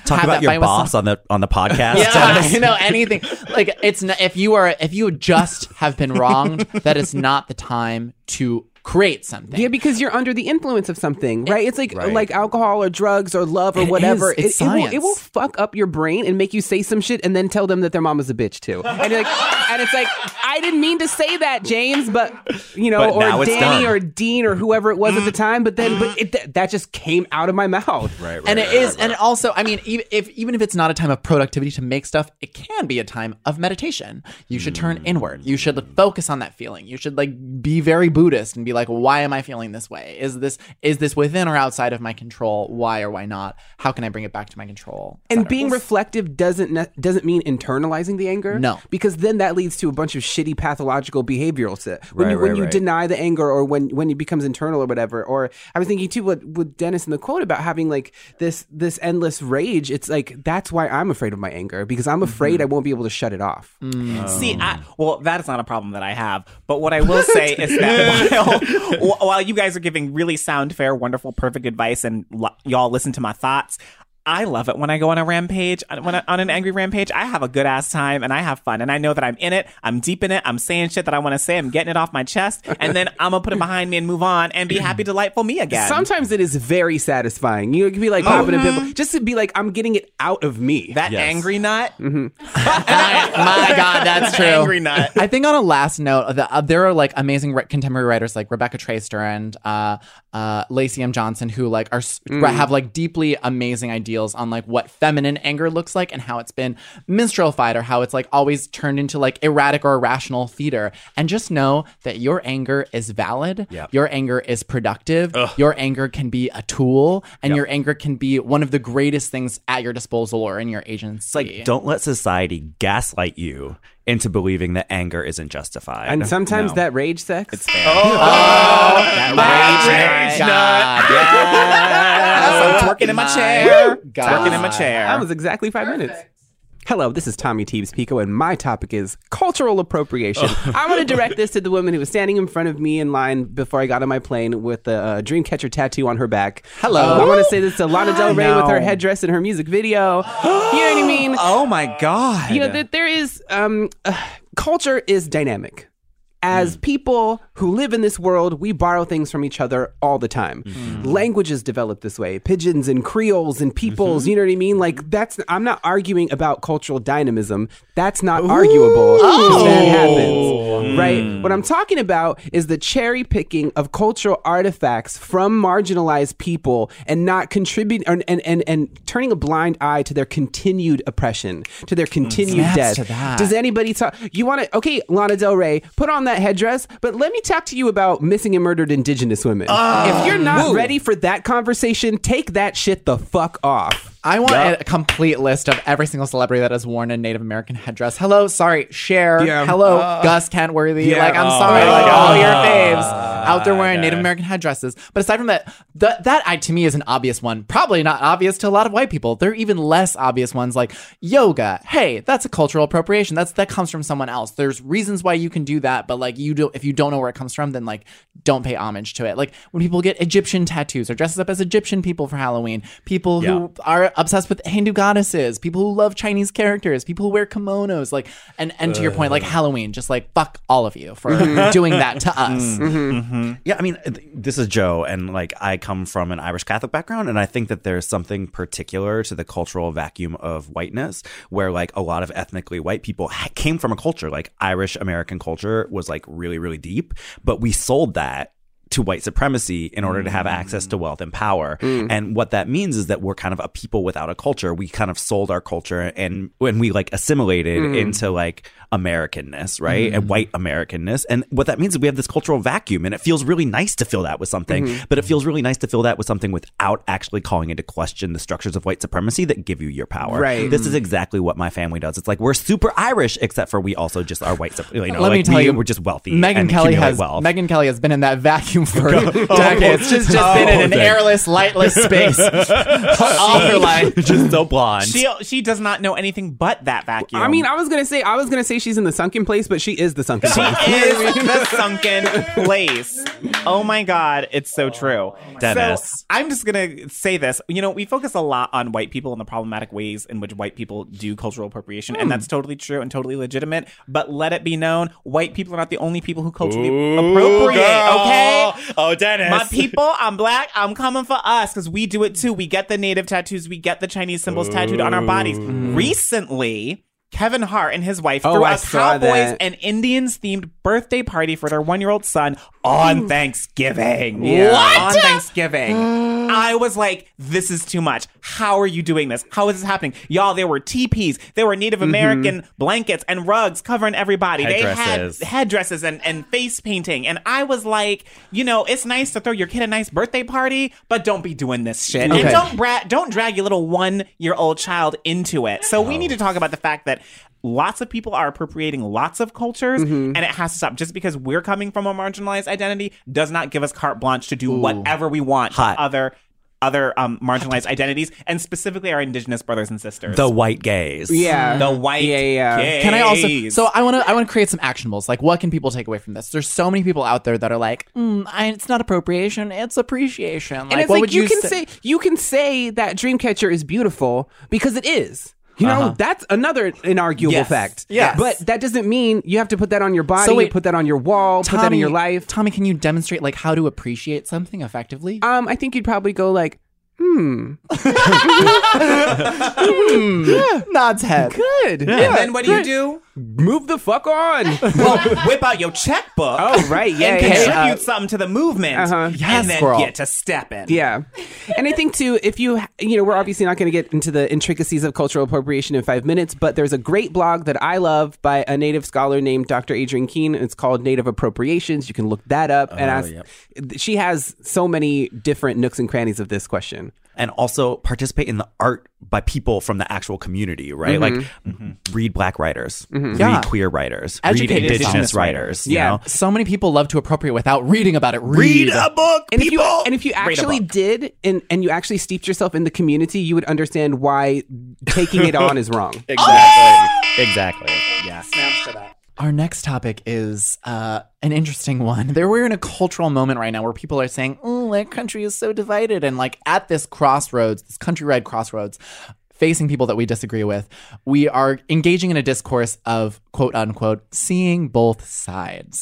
Talk have about that your fight with boss some- on the on the podcast. Yeah, you know, anything. Like it's n- if you are if you just have been wronged, that is not the time to create something. Yeah, because you're under the influence of something, right? It's like Right. like alcohol or drugs or love or It whatever. is. It's it, it will, science. it will fuck up your brain and make you say some shit and then tell them that their mama's a bitch too. And you're like, and it's like, I didn't mean to say that, James, but you know, But now or it's Danny done. or Dean or whoever it was at the time. But then, but it, that- that just came out of my mouth. Right, right, and it right, is, right, and right. also, I mean, even if even if it's not a time of productivity to make stuff, it can be a time of meditation. You should turn inward. You should focus on that feeling. You should like be very Buddhist and be like, why am I feeling this way? Is this is this within or outside of my control? Why or why not? How can I bring it back to my control? Et And cetera. being reflective doesn't ne- doesn't mean internalizing the anger. No. Because then that leads to a bunch of shitty pathological behavioral shit. When Right, you when right, you right. deny the anger or when when it becomes internal or whatever. Or I was thinking too with, with Dennis in the quote about having like this this endless rage. It's like that's why I'm afraid of my anger because I'm afraid I won't be able to shut it off. See, I, well, that is not a problem that I have. But what I will say is that while, while you guys are giving really sound, fair, wonderful, perfect advice, and l- y'all listen to my thoughts, I love it when I go on a rampage, when I, on an angry rampage. I have a good ass time and I have fun, and I know that I'm in it. I'm deep in it. I'm saying shit that I want to say. I'm getting it off my chest, and then I'm gonna put it behind me and move on and be happy, delightful me again. Sometimes it is very satisfying. You can be like popping a pimple just to be like I'm getting it out of me. that Yes. angry nut. my, my God, that's true. Angry nut. I think on a last note, the, uh, there are like amazing re- contemporary writers like Rebecca Traister and uh, uh, Lacey M. Johnson who like are s have like deeply amazing ideals on like what feminine anger looks like and how it's been minstrelified or how it's like always turned into like erratic or irrational theater. And just know that your anger is valid. Yep. Your anger is productive. Your anger can be a tool, and Yep. your anger can be one of the greatest things at your disposal or in your agency. It's like, don't let society gaslight you into believing that anger isn't justified. And sometimes No. that rage sex. It's fair. that rage God. Yes. I'm twerking in my chair. God. Twerking in my chair. That was exactly five minutes. Hello, this is Tommy Teebs Pico, and my topic is cultural appropriation. I want to direct this to the woman who was standing in front of me in line before I got on my plane with the uh, Dreamcatcher tattoo on her back. Hello. Uh, I want to say this to Lana Del Rey No. with her headdress in her music video. You know what I mean? Oh my God. You know, that there is, um, uh, culture is dynamic. As people who live in this world, we borrow things from each other all the time. Languages develop this way. Pidgins and Creoles and peoples, you know what I mean? Like, that's, I'm not arguing about cultural dynamism. That's not arguable. Oh. That happens, right? What I'm talking about is the cherry picking of cultural artifacts from marginalized people and not contributing and, and, and, and turning a blind eye to their continued oppression, to their continued Snaps death. to that. Does anybody talk? You want to, okay, Lana Del Rey, put on that headdress, but let me talk to you about missing and murdered indigenous women. If you're not ready for that conversation, take that shit the fuck off. I want a complete list of every single celebrity that has worn a Native American headdress. Hello, sorry, Cher. Yeah. Hello, Uh, Gus Kentworthy. yeah. Like, I'm Oh sorry, my like God. all your faves out there wearing okay. Native American headdresses. But aside from that, th- that I, to me is an obvious one. Probably not obvious to a lot of white people. There are even less obvious ones like yoga. Hey, that's a cultural appropriation. That's that comes from someone else. There's reasons why you can do that, but like you do, if you don't know where it comes from, then like don't pay homage to it. Like when people get Egyptian tattoos or dresses up as Egyptian people for Halloween, people who Yeah. are obsessed with Hindu goddesses, people who love Chinese characters, people who wear kimonos, like, and and to your point, like Halloween, just like fuck all of you for doing that to us. Yeah, I mean, th- this is Joe, and like I come from an Irish Catholic background, and I think that there's something particular to the cultural vacuum of whiteness, where like a lot of ethnically white people ha- came from a culture like Irish American culture was like really, really deep, but we sold that to white supremacy in order to have access to wealth and power. And what that means is that we're kind of a people without a culture. We kind of sold our culture, and when we like assimilated into like Americanness, right? And white Americanness. And what that means is we have this cultural vacuum, and it feels really nice to fill that with something, but it feels really nice to fill that with something without actually calling into question the structures of white supremacy that give you your power. Right. This is exactly what my family does. It's like we're super Irish, except for for we also just are white. You know, Let like me tell we, you, we're just wealthy. Megan and Kelly accumulate has wealth. Megan Kelly has been in that vacuum for decades. She's just Oh, been in an thanks. airless, lightless space all her life. Just so blonde. She she does not know anything but that vacuum. I mean, I was gonna say I was gonna say she's in the sunken place, but she is the sunken place. is the sunken place. Oh my God, it's so true. Dennis. So I'm just gonna say this. You know, we focus a lot on white people and the problematic ways in which white people do cultural appropriation, and that's totally true and totally legitimate. But let it be known, white people are not the only people who culturally Ooh, appropriate. girl. Okay, Oh, Dennis. my people, I'm black. I'm coming for us because we do it too. We get the native tattoos. We get the Chinese symbols tattooed on our bodies. Recently, Kevin Hart and his wife Oh, threw I a saw Cowboys that. and Indians themed birthday party for their one year old son on Thanksgiving. Yeah. What? On Thanksgiving. I was like, this is too much. How are you doing this? How is this happening? Y'all, there were teepees. There were Native American blankets and rugs covering everybody. Headdresses. They had headdresses and, and face painting. And I was like, you know, it's nice to throw your kid a nice birthday party, but don't be doing this shit. Okay. And don't, bra- don't drag your little one-year-old child into it. So we need to talk about the fact that lots of people are appropriating lots of cultures, and it has to stop. Just because we're coming from a marginalized identity does not give us carte blanche to do whatever we want to Hot. other other um, marginalized identities, and specifically our indigenous brothers and sisters. The white gays. Yeah. The white Yeah, yeah. gays. Can I also? So I want to. I want to create some actionables. Like, what can people take away from this? There's so many people out there that are like, mm, I, "It's not appropriation; it's appreciation." Like, and it's what like would you, you can say? you can say that Dreamcatcher is beautiful because it is. You know, Uh-huh. that's another inarguable Yes. fact. Yes. But that doesn't mean you have to put that on your body, So wait, put that on your wall, put that in your life. Tommy, can you demonstrate like how to appreciate something effectively? Um, I think you'd probably go like, hmm. Nods head. Good. And then what do you do? Move the fuck on. Well, whip out your checkbook. Oh, right. Yeah, and yeah, contribute yeah. something to the movement. Uh-huh. Yes, and then girl. get to stepping. Yeah. And I think, too, if you, you know, we're obviously not going to get into the intricacies of cultural appropriation in five minutes, but there's a great blog that I love by a Native scholar named Doctor Adrienne Keene. It's called Native Appropriations. You can look that up. and ask, yep. she has so many different nooks and crannies of this question. And also participate in the art by people from the actual community, right? Like, read black writers, read Yeah. queer writers, Educated read indigenous indigenous writers. you Yeah. know? So many people love to appropriate without reading about it. Read a book, And if people. you and if you actually book. did and, and you actually steeped yourself in the community, you would understand why taking it on is wrong. Exactly. Exactly. Yes. Our next topic is uh, an interesting one. There, we're in a cultural moment right now where people are saying, "Oh, that country is so divided," and like at this crossroads, this countrywide crossroads, facing people that we disagree with, we are engaging in a discourse of quote unquote seeing both sides.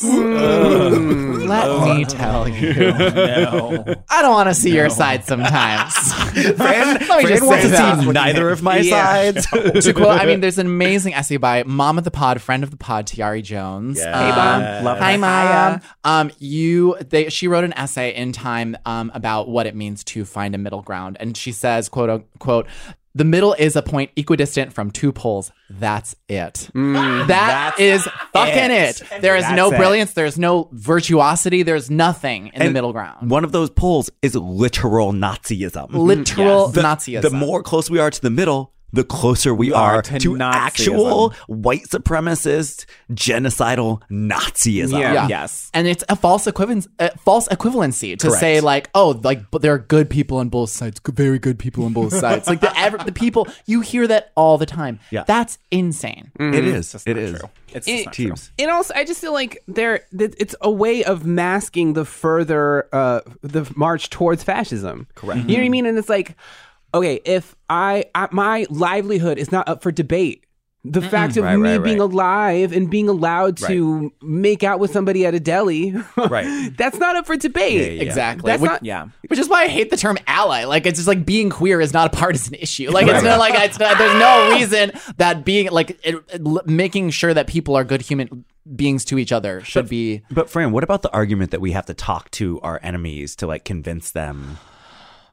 Let me tell you, I don't want to see your side sometimes. Fran, Let me Fran just wants say to that. see neither of my Yeah. sides. To quote, I mean, there's an amazing essay by Mom of the Pod, friend of the pod, Tiari Jones. Yes. Um, Hey, Mom. Love Hi, her. Mom. Um, you, they, she wrote an essay in Time um, about what it means to find a middle ground, and she says, "quote unquote." The middle is a point equidistant from two poles. That's it. That That's is fucking it. it. There is That's no it. brilliance. There's no virtuosity. There's nothing in the And middle ground. One of those poles is literal Nazism. Literal the, Nazism. The more close we are to the middle, the closer we are are to to, Nazism. actual white supremacist, genocidal Nazism. Yeah. Yeah. Yes. And it's a false equivalence, uh, false equivalency to Correct. say like, oh, like but there are good people on both sides, good- very good people on both sides. Like the ever, the people you hear that all the time. Yeah. That's insane. It is. Just It not is. true. It's It- just not true. Teams. And also, I just feel like there, that it's a way of masking the further, uh, the march towards fascism. Correct. You know what I mean? And it's like, okay, if I, I my livelihood is not up for debate, the fact of Right, me right, being right. alive and being allowed to make out with somebody at a deli, Right. that's not up for debate. Yeah, yeah, yeah. Exactly. That's Which, not- Yeah. which is why I hate the term ally. Like it's just like being queer is not a partisan issue. Like it's not like it's not, there's no reason that being like it, it- making sure that people are good human beings to each other should be. But Fran, what about the argument that we have to talk to our enemies to like convince them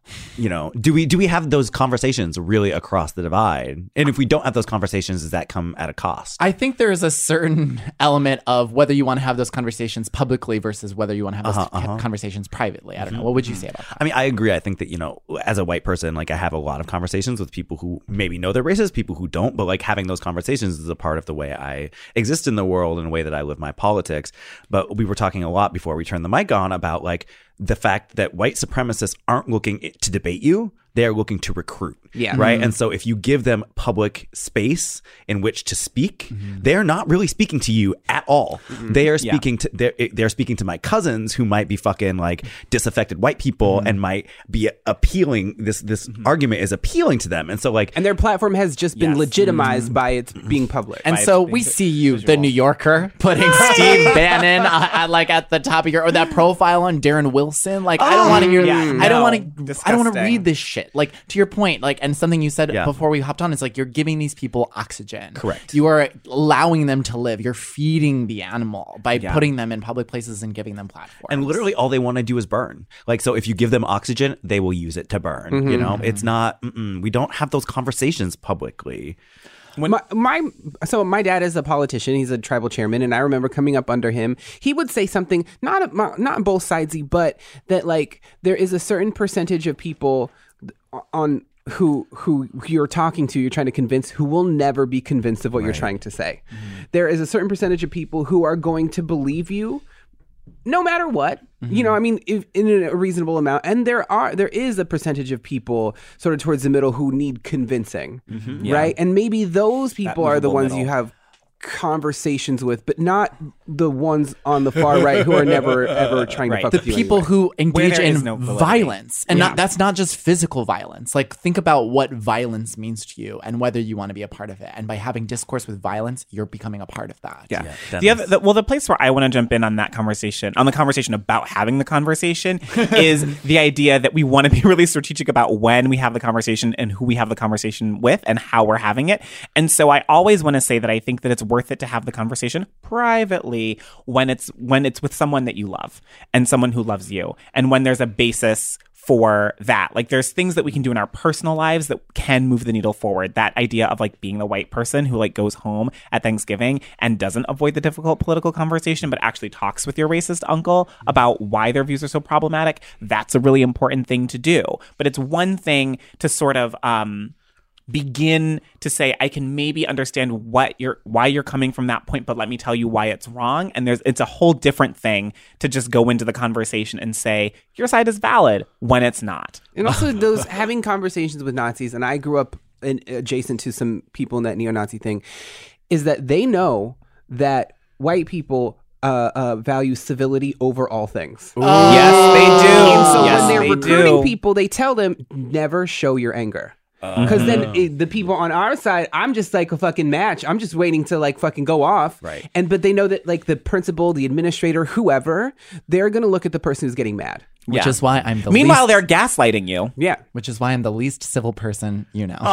you know, do we do we have those conversations really across the divide? And if we don't have those conversations, does that come at a cost? I think there is a certain element of whether you want to have those conversations publicly versus whether you want to have those Uh-huh, uh-huh. conversations privately. I don't know. What would you say about that? I mean, I agree. I think that, you know, as a white person, like I have a lot of conversations with people who maybe know they're racist, people who don't, but like having those conversations is a part of the way I exist in the world and the way that I live my politics. But we were talking a lot before we turned the mic on about like the fact that white supremacists aren't looking to debate you. They're looking to recruit. Yeah. Right. Mm-hmm. And so if you give them public space in which to speak, mm-hmm. they're not really speaking to you at all. Mm-hmm. They are speaking yeah. to they're, they're speaking to my cousins who might be fucking like disaffected white people mm-hmm. and might be appealing. This this mm-hmm. argument is appealing to them. And so like and their platform has just been yes. legitimized mm-hmm. by its being public. And so we see you, visual. The New Yorker, putting Steve Bannon uh, at, like at the top of your or that profile on Darren Wilson. Like oh, I don't want to hear. Yeah, I no, don't want to. I don't want to disgusting. read this shit. Like to your point, like and something you said Yeah. before we hopped on is like you're giving these people oxygen. Correct. You are allowing them to live. You're feeding the animal by Yeah. putting them in public places and giving them platforms. And literally all they want to do is burn. Like, so if you give them oxygen, they will use it to burn. Mm-hmm. You know, it's not, mm-mm, we don't have those conversations publicly. When my, my so my dad is a politician. He's a tribal chairman, and I remember coming up under him. He would say something not not on both sidesy, but that like there is a certain percentage of people on who who you're talking to, you're trying to convince, who will never be convinced of what right. you're trying to say. Mm-hmm. There is a certain percentage of people who are going to believe you no matter what. Mm-hmm. You know, I mean, if, in a reasonable amount. And there are there is a percentage of people sort of towards the middle who need convincing, mm-hmm. right? Yeah. And maybe those people are the ones middle. you have conversations with, but not the ones on the far right who are never ever trying right. to fuck the with you people anyway. who engage in no violence and yeah. not that's not just physical violence. Like think about what violence means to you and whether you want to be a part of it, and by having discourse with violence you're becoming a part of that. Yeah, yeah the other the, well the place where I want to jump in on that conversation on the conversation about having the conversation is the idea that we want to be really strategic about when we have the conversation and who we have the conversation with and how we're having it. And so I always want to say that I think that it's worth it to have the conversation privately when it's when it's with someone that you love and someone who loves you, and when there's a basis for that. Like there's things that we can do in our personal lives that can move the needle forward. That idea of like being the white person who like goes home at Thanksgiving and doesn't avoid the difficult political conversation, but actually talks with your racist uncle about why their views are so problematic. That's a really important thing to do. But it's one thing to sort of um begin to say, I can maybe understand what you're, why you're coming from that point, but let me tell you why it's wrong. And there's, it's a whole different thing to just go into the conversation and say, your side is valid when it's not. And also those having conversations with Nazis, and I grew up in, adjacent to some people in that neo-Nazi thing, is that they know that white people Uh, uh, value civility over all things. Ooh. Yes, they do. And so yes, when they're they recruiting do. people, they tell them, never show your anger. Because uh, then it, the people on our side, I'm just like a fucking match. I'm just waiting to like fucking go off. Right. And but they know that like the principal, the administrator, whoever, they're going to look at the person who's getting mad. Which yeah. is why I'm the Meanwhile, least, they're gaslighting you. Yeah. Which is why I'm the least civil person you know.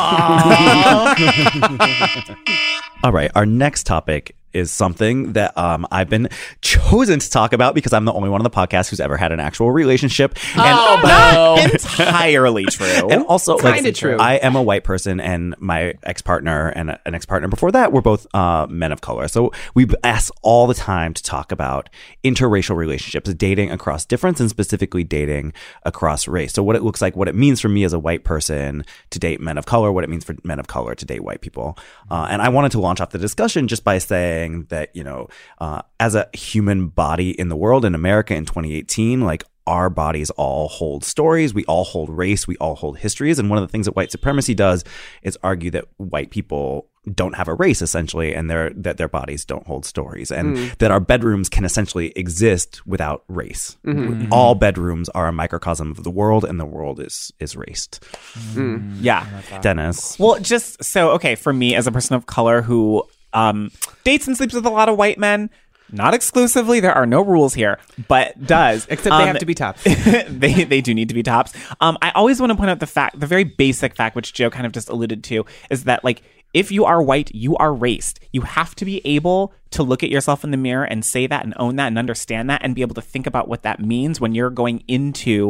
All right. Our next topic is something that um, I've been chosen to talk about because I'm the only one on the podcast who's ever had an actual relationship. Oh, and not entirely true. And also, Kinda like, true. I am a white person, and my ex-partner and an ex-partner before that were both uh, men of color. So we ask all the time to talk about interracial relationships, dating across difference, and specifically dating across race. So what it looks like, what it means for me as a white person to date men of color, what it means for men of color to date white people. Uh, and I wanted to launch off the discussion just by saying that, you know, uh, as a human body in the world, in America in twenty eighteen, like our bodies all hold stories. We all hold race. We all hold histories. And one of the things that white supremacy does is argue that white people don't have a race, essentially, and their that their bodies don't hold stories, and mm. that our bedrooms can essentially exist without race. Mm-hmm. All bedrooms are a microcosm of the world, and the world is is raced. Mm. Yeah. Dennis. Well, just so, okay, for me as a person of color who um, dates and sleeps with a lot of white men, not exclusively, there are no rules here, but does. Except um, they have to be tops. they they do need to be tops. Um, I always want to point out the fact, the very basic fact, which Joe kind of just alluded to, is that, like, if you are white, you are raced. You have to be able to look at yourself in the mirror and say that and own that and understand that and be able to think about what that means when you're going into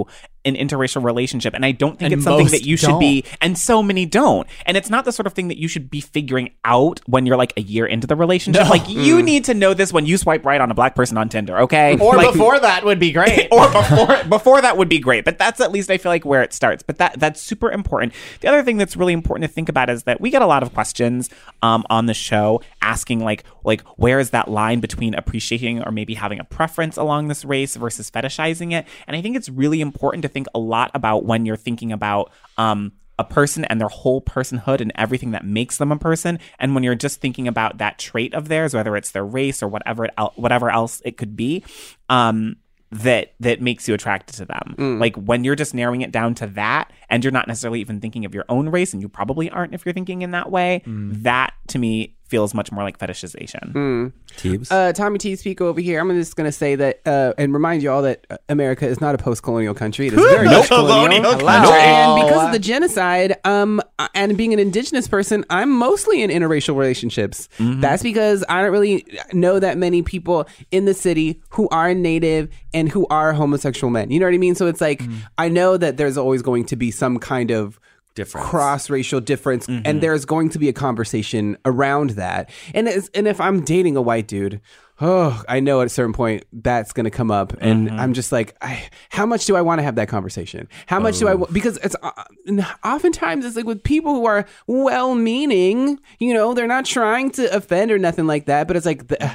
an interracial relationship. And I don't think And it's something most that you should don't. be, and so many don't. And it's not the sort of thing that you should be figuring out when you're like a year into the relationship. No. Like you Mm. need to know this when you swipe right on a black person on Tinder, okay? Or Like- before that would be great. or before before that would be great. But that's at least I feel like where it starts. But that that's super important. The other thing that's really important to think about is that we get a lot of questions um, on the show asking like like where is that line between appreciating or maybe having a preference along this race versus fetishizing it. And I think it's really important to think a lot about when you're thinking about um, a person and their whole personhood and everything that makes them a person. And when you're just thinking about that trait of theirs, whether it's their race or whatever it el- whatever else it could be, um, that that makes you attracted to them. Mm. Like when you're just narrowing it down to that and you're not necessarily even thinking of your own race, and you probably aren't if you're thinking in that way, that to me feels much more like fetishization. Mm. Teebs? Uh, Tommy T. Speak over here. I'm just going to say that uh, and remind you all that uh, America is not a post-colonial country. It is very No much colonial. colonial Hello. country. And because of the genocide, um, uh, and being an indigenous person, I'm mostly in interracial relationships. Mm-hmm. That's because I don't really know that many people in the city who are native and who are homosexual men. You know what I mean? So it's like, I know that there's always going to be some kind of Difference. cross-racial difference, Mm-hmm. and there's going to be a conversation around that. And it's, and if I'm dating a white dude, oh, I know at a certain point that's going to come up, and Mm-hmm. I'm just like, I, how much do I want to have that conversation? How much do I? wa- Because it's uh, oftentimes it's like with people who are well-meaning, you know, they're not trying to offend or nothing like that, but it's like. The,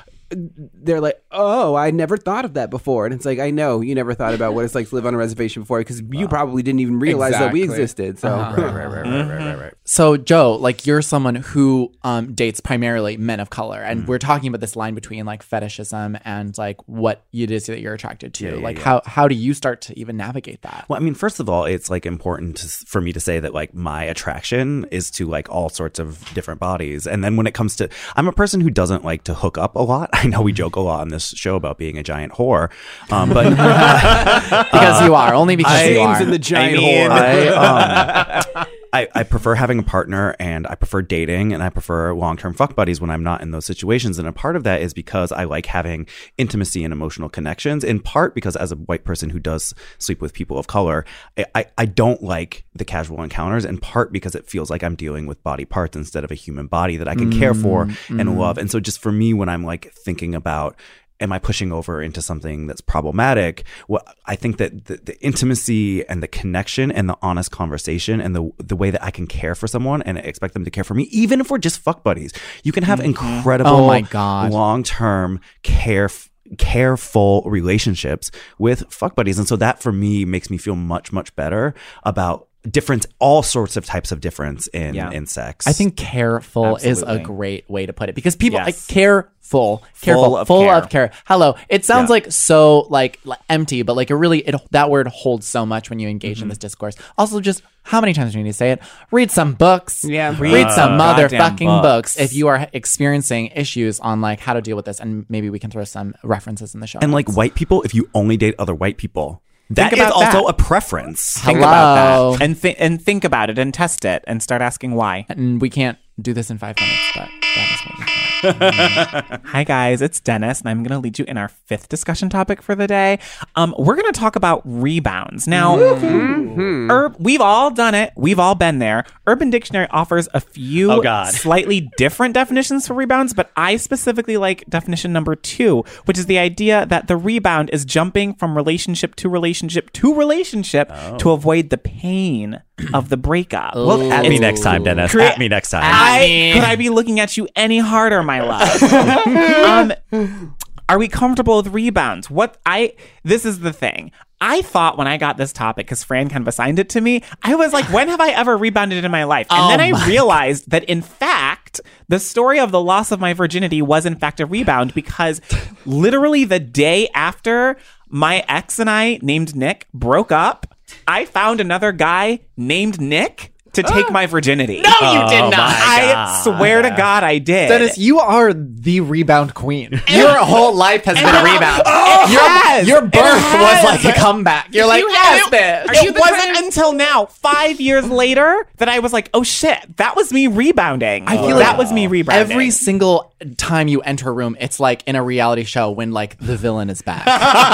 they're like, oh, I never thought of that before. And it's like, I know you never thought about what it's like to live on a reservation before, because you probably didn't even realize that we Exactly. existed. So, Uh-huh. Right, right, right, right, right, right, right. So, Joe, like you're someone who um, dates primarily men of color, and we're talking about this line between like fetishism and like what it is that you're attracted to. Yeah, yeah, like yeah. how how do you start to even navigate that? Well, I mean, first of all, it's like important to, for me to say that like my attraction is to like all sorts of different bodies. And then when it comes to, I'm a person who doesn't like to hook up a lot. I know we joke a lot on this show about being a giant whore, um, but Because you are, only because you James are. and the giant I mean- whore. I, um, I, I prefer having a partner, and I prefer dating, and I prefer long-term fuck buddies when I'm not in those situations. And a part of that is because I like having intimacy and emotional connections, in part because as a white person who does sleep with people of color, I, I, I don't like the casual encounters, in part because it feels like I'm dealing with body parts instead of a human body that I can care for and love. And so just for me, when I'm like thinking about, am I pushing over into something that's problematic? Well, I think that the, the intimacy and the connection and the honest conversation and the the way that I can care for someone and expect them to care for me, even if we're just fuck buddies, you can have incredible, Oh my God. long-term care careful relationships with fuck buddies. And so that for me makes me feel much, much better about difference, all sorts of types of difference in, Yeah. in sex. I think careful is a Absolutely. great way to put it, because people Yes. like careful, careful, of full care. of care. Hello, it sounds Yeah. like so like l- empty, but like it really it that word holds so much when you engage in this discourse. Also, just how many times do you need to say it? Read some books. Yeah, read read some some goddamn motherfucking books. books. if you are experiencing issues on like how to deal with this, and maybe we can throw some references in the show. and like notes. white people, if you only date other white people, that is about also that. a preference. Think Hello. about that and th- and think about it and test it and start asking why. and we can't do this in five minutes, but that is what we can. Hi guys, it's Dennis, and I'm going to lead you in our fifth discussion topic for the day. Um, we're going to talk about rebounds. Now, Ur- we've all done it. We've all been there. Urban Dictionary offers a few Oh, God. slightly different definitions for rebounds, but I specifically like definition number two, which is the idea that the rebound is jumping from relationship to relationship to relationship to avoid the pain of the breakup. Well, at me It's- next time, Dennis. Cre- At me next time. I, could I be looking at you any harder, my love? um, are we comfortable with rebounds? What I this is the thing. I thought when I got this topic, because Fran kind of assigned it to me, I was like, when have I ever rebounded in my life? And Oh then I my realized that in fact, the story of the loss of my virginity was in fact a rebound, because literally the day after my ex and I, named Nick, broke up, I found another guy named Nick to take my virginity. No, you did Oh, not. my I God. swear to God, I did. Dennis, you are the rebound queen. Your whole life has been a rebound. It your, has. your It birth has. was like a comeback. You're like, You yes, have- bitch. It wasn't until now, five years later, that I was like, oh shit, that was me rebounding. I feel that like was me rebounding. Every single time you enter a room, it's like in a reality show when like the villain is back.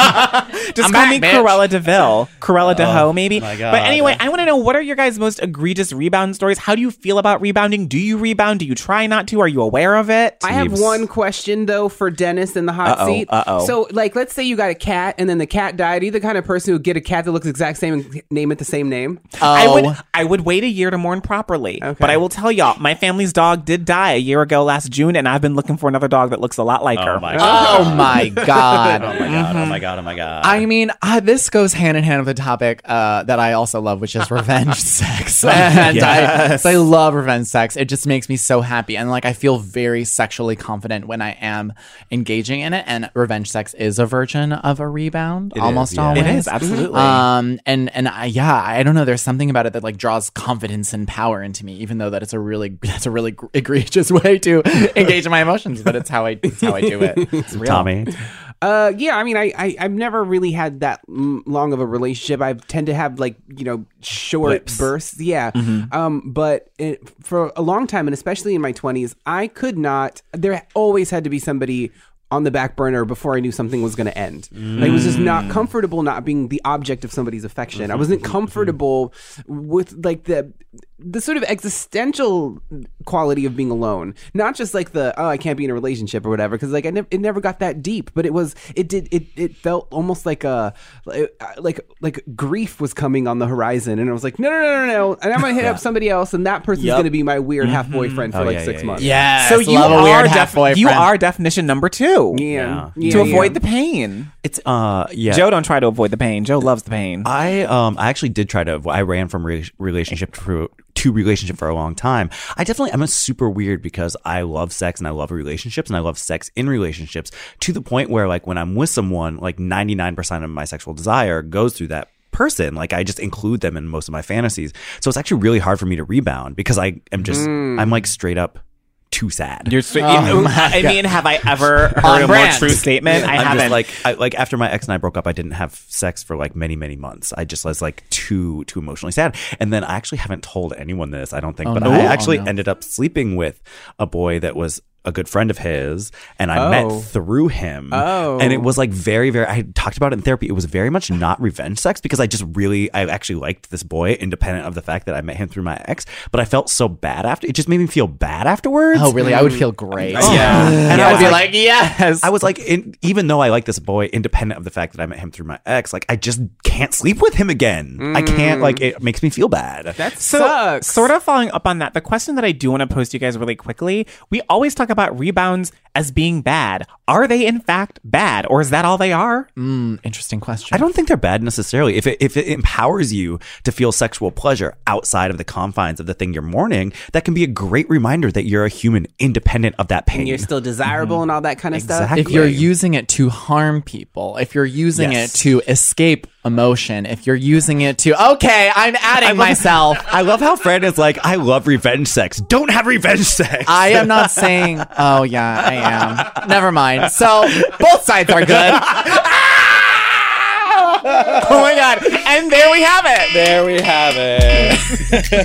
Just I'm call back, me bitch. Cruella DeVille. Cruella DeHo, maybe. my God. But anyway, I want to know, what are your guys' most egregious rebound stories? How do you feel about rebounding? Do you rebound? Do you try not to? Are you aware of it? I have one question though for Dennis in the hot Uh-oh, seat. uh-oh. So, like, let's say you got a cat and then the cat died. Are you the kind of person who would get a cat that looks the exact same and name it the same name? I Oh. would I would wait a year to mourn properly. But I will tell y'all, my family's dog did die a year ago last June, and I've been looking for another dog that looks a lot like her. Oh my god. Oh my god. Oh my god. Oh my god. Oh my god. I mean, uh, this goes hand in hand with the topic uh, that I also love, which is revenge sex. And Yes. I, I love revenge sex. It just makes me so happy. And like, I feel very sexually confident when I am engaging in it. And revenge sex is a version of a rebound, It is, almost yeah. always. It is, absolutely. Um, and and I, yeah, I don't know. There's something about it that like draws confidence and power into me, even though that it's a really that's a really gr- egregious way to engage in my emotions. But it's how I it's how I do it. It's real. Tommy. Uh, yeah, I mean, I, I, I've never really had that mm, long of a relationship. I tend to have like, you know, short Blips. bursts. Yeah. Mm-hmm. Um, but it, for a long time, and especially in my twenties, I could not, there always had to be somebody on the back burner before I knew something was going to end. Like, I was just not comfortable not being the object of somebody's affection. I wasn't comfortable with like the the sort of existential quality of being alone, not just like the oh I can't be in a relationship or whatever, because like I never it never got that deep, but it was it did it it felt almost like a like like grief was coming on the horizon, and I was like no no no no no, and I'm gonna hit up somebody else, and that person's Yep. gonna be my weird half boyfriend for Oh, like yeah, six yeah, months. Yes, So you love a weird are half def- boyfriend. you are definition number two. Yeah. Yeah. Yeah, to yeah. avoid the pain. It's uh yeah. Joe don't try to avoid the pain. Joe loves the pain. I um I actually did try to. I ran from re- relationship to to relationship for a long time. I definitely I'm a super weird because I love sex and I love relationships and I love sex in relationships to the point where like when I'm with someone, like ninety-nine percent of my sexual desire goes through that person. Like I just include them in most of my fantasies. So it's actually really hard for me to rebound because I am just I'm like straight up too sad. You're straight. Oh my I mean, have I ever heard On a more brand. true statement? I I'm haven't. just like I, like after my ex and I broke up, I didn't have sex for like many many months. I just was like too too emotionally sad. And then I actually haven't told anyone this. I don't think, Oh, but no. I Oh, actually no. ended up sleeping with a boy that was a good friend of his, and I Oh. met through him. Oh. And it was like very very. I talked about it in therapy. It was very much not revenge sex because I just really I actually liked this boy, independent of the fact that I met him through my ex. But I felt so bad after. It just made me feel bad afterwards. Oh, really? I would feel great. Oh. Yeah. And Yeah, I I'd was be like, like, yes. I was like, in, even though I like this boy, independent of the fact that I met him through my ex, like I just can't sleep with him again. I can't. Like it makes me feel bad. That So, sucks. sort of following up on that, the question that I do want to pose to you guys really quickly, we always talk about rebounds as being bad. Are they in fact bad, or is that all they are? Mm, interesting question. I don't think they're bad necessarily. If it, if it empowers you to feel sexual pleasure outside of the confines of the thing you're mourning, that can be a great reminder that you're a human independent of that pain. And you're still desirable and all that kind of stuff. Exactly. If you're using it to harm people, if you're using Yes. it to escape emotion, if you're using it to, okay, I'm adding love- myself. I love how Fred is like, I love revenge sex. Don't have revenge sex. I am not saying, oh yeah, I am. Never mind. So both sides are good. Oh my God. And there we have it. There we have it.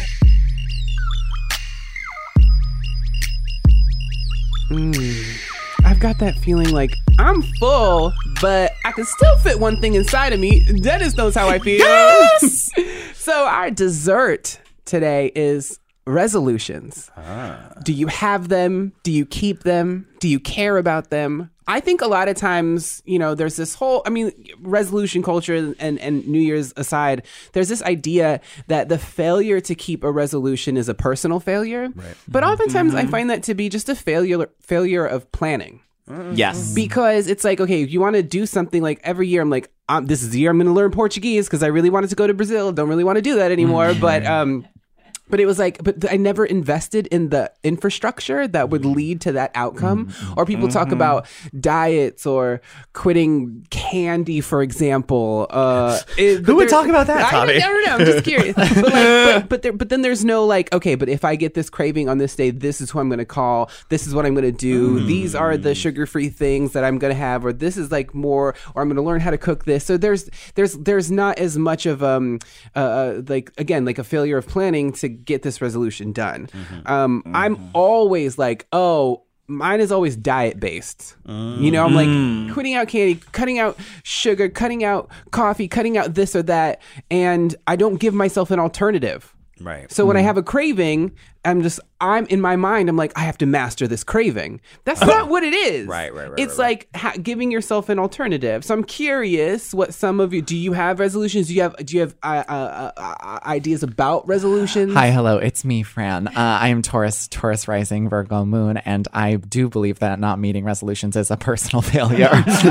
I've got that feeling like I'm full, but I can still fit one thing inside of me. Dennis knows how I feel. Yes! So our dessert today is resolutions. Do you have them? Do you keep them? Do you care about them? I think a lot of times, you know, there's this whole, I mean, resolution culture and, and New Year's aside, there's this idea that the failure to keep a resolution is a personal failure. Right. But oftentimes I find that to be just a failure failure of planning. Yes. Because it's like, okay, if you want to do something like every year, I'm like, um, this is the year I'm going to learn Portuguese because I really wanted to go to Brazil. Don't really want to do that anymore. But, um, But it was like, but I never invested in the infrastructure that would lead to that outcome. Mm-hmm. Or people talk Mm-hmm. about diets or quitting candy, for example. Uh, it, Who would there- talk about that, I, Tommy? I don't know. I'm just curious. but, like, but, but, there, but then there's no like, okay, but if I get this craving on this day, this is who I'm going to call. This is what I'm going to do. Mm. These are the sugar-free things that I'm going to have, or this is like more, or I'm going to learn how to cook this. So there's there's there's not as much of um uh like again like a failure of planning to get this resolution done. Mm-hmm. Um, mm-hmm. I'm always like, oh, mine is always diet based. Mm. You know, I'm like quitting out candy, cutting out sugar, cutting out coffee, cutting out this or that, and I don't give myself an alternative. Right. So when I have a craving, I'm just, I'm in my mind, I'm like, I have to master this craving. That's not what it is. Right, right, right. It's right, like ha- giving yourself an alternative. So I'm curious what some of you, do you have resolutions? Do you have, do you have uh, uh, uh, ideas about resolutions? Hi, hello, it's me, Fran. Uh, I am Taurus, Taurus rising, Virgo moon, and I do believe that not meeting resolutions is a personal failure.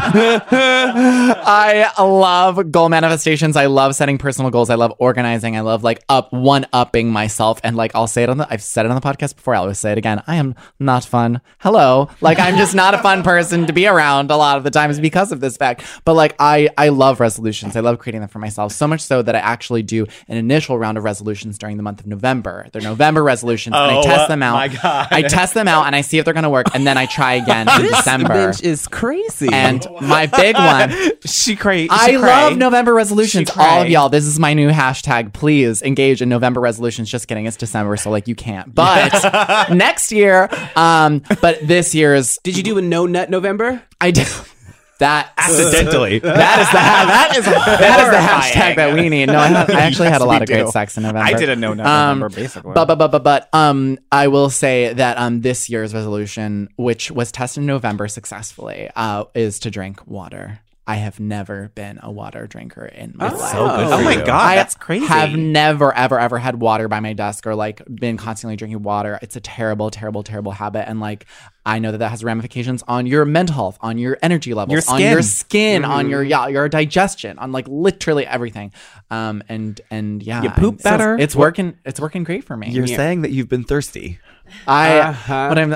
I love goal manifestations. I love setting personal goals. I love organizing. I love like up one upping myself. And like I'll say it on the, I've said it on the podcast before. I'll always say it again. I am not fun. Hello, like I'm just not a fun person to be around a lot of the times because of this fact. But like I, I love resolutions. I love creating them for myself. So much so that I actually do an initial round of resolutions during the month of November. They're November resolutions, and I Oh, test them out. my God. I test them out and I see if they're going to work, and then I try again in December. Bitch is crazy. And my big one. She crazy. I love November resolutions. She All of cray. y'all, this is my new hashtag. Please engage in November resolutions. Just kidding. It's December, so like you can't. But next year, um, but this year's. Did you do a no nut November? I did. That Accidentally. That is the that is that is the hashtag Horrifying. that we need. No, I, had, I actually had a Yes, lot we of great do. sex in November. I did a no nut Um, November, basically. But but but but but um, I will say that um, this year's resolution, which was tested in November successfully, uh, is to drink water. I have never been a water drinker in my life. So good for Oh my you. God, I that's crazy. have never, ever, ever had water by my desk or like been constantly drinking water. It's a terrible, terrible, terrible habit. And like, I know that that has ramifications on your mental health, on your energy levels, Your on your skin. skin, on your yeah, your digestion, on like literally everything. Um, and and yeah, You poop I'm- so better. It's working. It's working great for me. You're saying that you've been thirsty. I, Uh-huh. but I'm.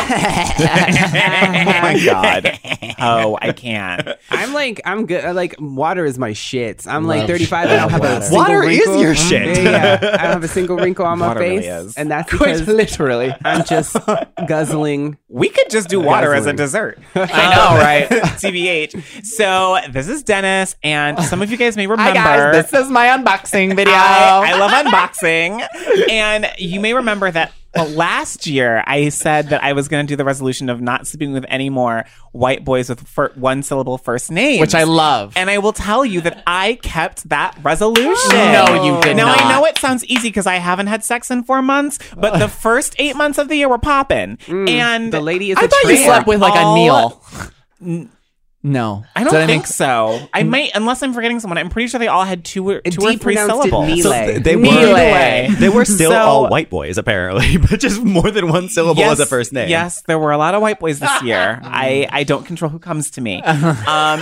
Oh my God. Oh, I can't. I'm like, I'm good. I like, water is my shit. I'm like Love- thirty-five. I don't have a water. single Water is wrinkle. your shit. Yeah, yeah. I don't have a single wrinkle on my Water really face, is. and that's Quite because literally. I'm just guzzling. We could just do water as a Guzzling. dessert. I know, right? T B H. So this is Dennis, and some of you guys may remember. Hi guys, this is my unboxing video. I, I love unboxing. And you may remember that well, last year I said that I was going to do the resolution of not sleeping with any more white boys with fir- one syllable first names. Which I love. And I will tell you that I kept that resolution. No, you did now, not. I know it sounds easy because I haven't had sex in four months, but the first eight months of the year were popping. and The lady is I a thought you tramp. slept with like a All- Neil. No, I don't Did think make- so. I might, unless I'm forgetting someone. I'm pretty sure they all had two or, two or Dee three pronounced it syllables. Neelay. So th- they Neelay. were they were still So- all white boys apparently, but just more than one syllable Yes, as a first name. Yes, there were a lot of white boys this year. I, I don't control who comes to me. Um,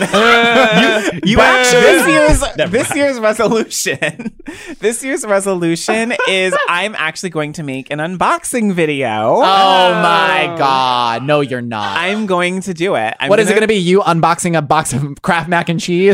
you but actually- this year's Never this year's resolution. This year's resolution is I'm actually going to make an unboxing video. Oh my god! No, you're not. I'm going to do it. I'm What is it gonna- going to be? You unboxing a box of Kraft mac and cheese?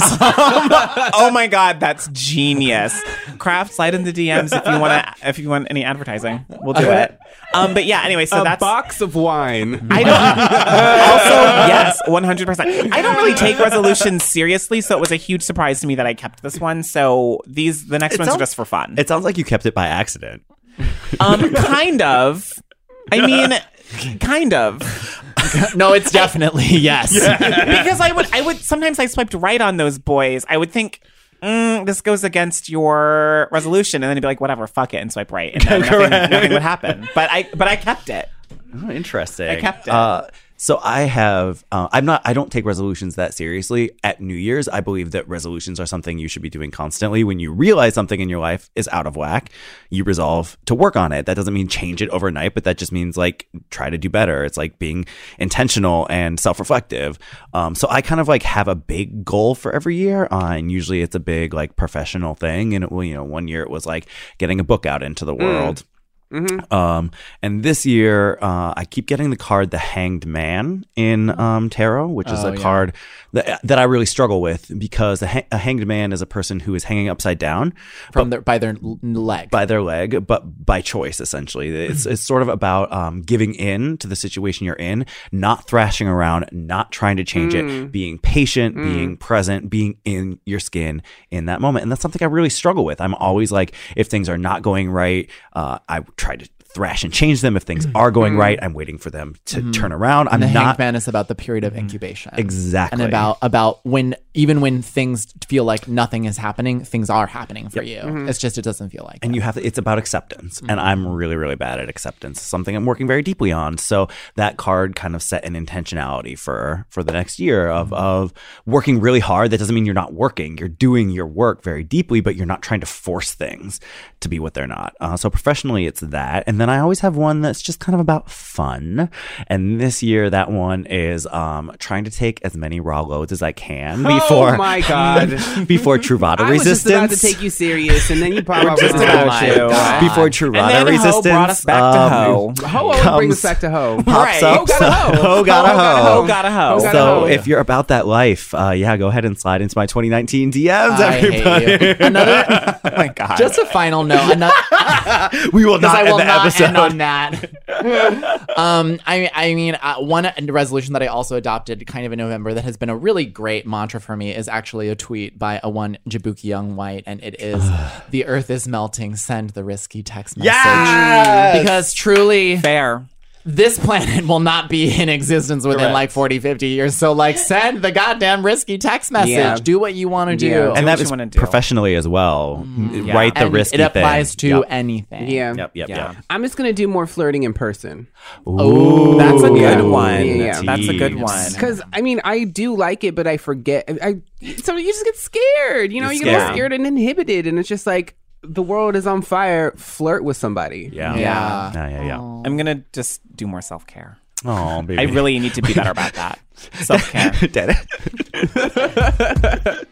Oh my god, that's genius. Kraft, slide in the D Ms if you want to. If you want any advertising, we'll do it. Um, but yeah, anyway, so a that's. box of wine. I don't. Also, yes, one hundred percent. I don't really take resolutions seriously, so it was a huge surprise to me that I kept this one. So these, the next It ones are sounds- just for fun. It sounds like you kept it by accident. Um, kind of. I mean, kind of. No, it's definitely yes. Because I would, I would sometimes I swiped right on those boys. I would think. Mm, this goes against your resolution, and then you'd be like, "Whatever, fuck it," and swipe right, and then nothing, nothing would happen. But I, but I kept it. Oh, interesting. I kept it. Uh, so I have. Uh, I'm not. I don't take resolutions that seriously. At New Year's, I believe that resolutions are something you should be doing constantly. When you realize something in your life is out of whack, you resolve to work on it. That doesn't mean change it overnight, but that just means like try to do better. It's like being intentional and self-reflective. Um, so I kind of like have a big goal for every year, uh, and usually it's a big like professional thing. And it will, you know, one year it was like getting a book out into the world. Mm-hmm. Um, and this year, uh, I keep getting the card The Hanged Man in um, tarot, which is Oh, a yeah. card that that I really struggle with because a, ha- a hanged man is a person who is hanging upside down From their, by their l- leg. by their leg, but by choice, essentially. It's it's sort of about um, giving in to the situation you're in, not thrashing around, not trying to change Mm. it, being patient, Mm. being present, being in your skin in that moment. And that's something I really struggle with. I'm always like, if things are not going right, uh, I try to thrash and change them. If things are going Mm. right, I'm waiting for them to Mhm. turn around. I'm And the not Hanged Man is about the period of incubation. Exactly. And about about when even when things feel like nothing is happening, things are happening for you. Mhm. It's just it doesn't feel like and you have to, it's about acceptance, and Mm-hmm. I'm really really bad at acceptance, something I'm working very deeply on. So that card kind of set an intentionality for for the next year of Mm-hmm. of working really hard. That doesn't mean you're not working, you're doing your work very deeply, but you're not trying to force things to be what they're not. Uh, so professionally it's that, and then I always have one that's just kind of about fun, and this year that one is um trying to take as many raw loads as I can before Oh my God. before Truvada I was resistance. just about to take you serious, and then you pop up with Just this about bullshit. to. Before Truvada And then Ho resistance, brought us back to um, Ho. Ho always comes- brings us back to Ho. pops Right. up. Ho got a ho. Ho got a ho. Ho got a ho. Ho got a So ho. if you're about that life, uh, yeah, go ahead and slide into my twenty nineteen D Ms, I hate everybody. you. Another Oh my God. just a final note. Another, we will because not I end will the not episode. end on that. um, I, I mean, uh, one resolution that I also adopted kind of in November that has been a really great mantra for me is actually a tweet by a one Jabuki Young White, and it is "The Earth is melting. Send the risky text message." Yes! Because truly, Fair. this planet will not be in existence within Correct. like forty, fifty years. So, like, send the goddamn risky text message. Yeah. Do what you want to do. Yeah. Do And what that you is wanna do. professionally as well. yeah. Write the And risky it applies thing. to Yep. anything. Yeah. Yep, yep, Yeah. yep. I'm just gonna do more flirting in person. Ooh, That's a good Yeah. one. Yeah. That's a good Tease. one. Because I mean, I do like it, but I forget. I, I so you just get scared. You know, You're you get scared. scared and inhibited, and it's just like the world is on fire. Flirt with somebody. Yeah. Yeah. Yeah, yeah, yeah. I'm going to just do more self care. Oh, baby. I really need to be better about that. Self care. Did it.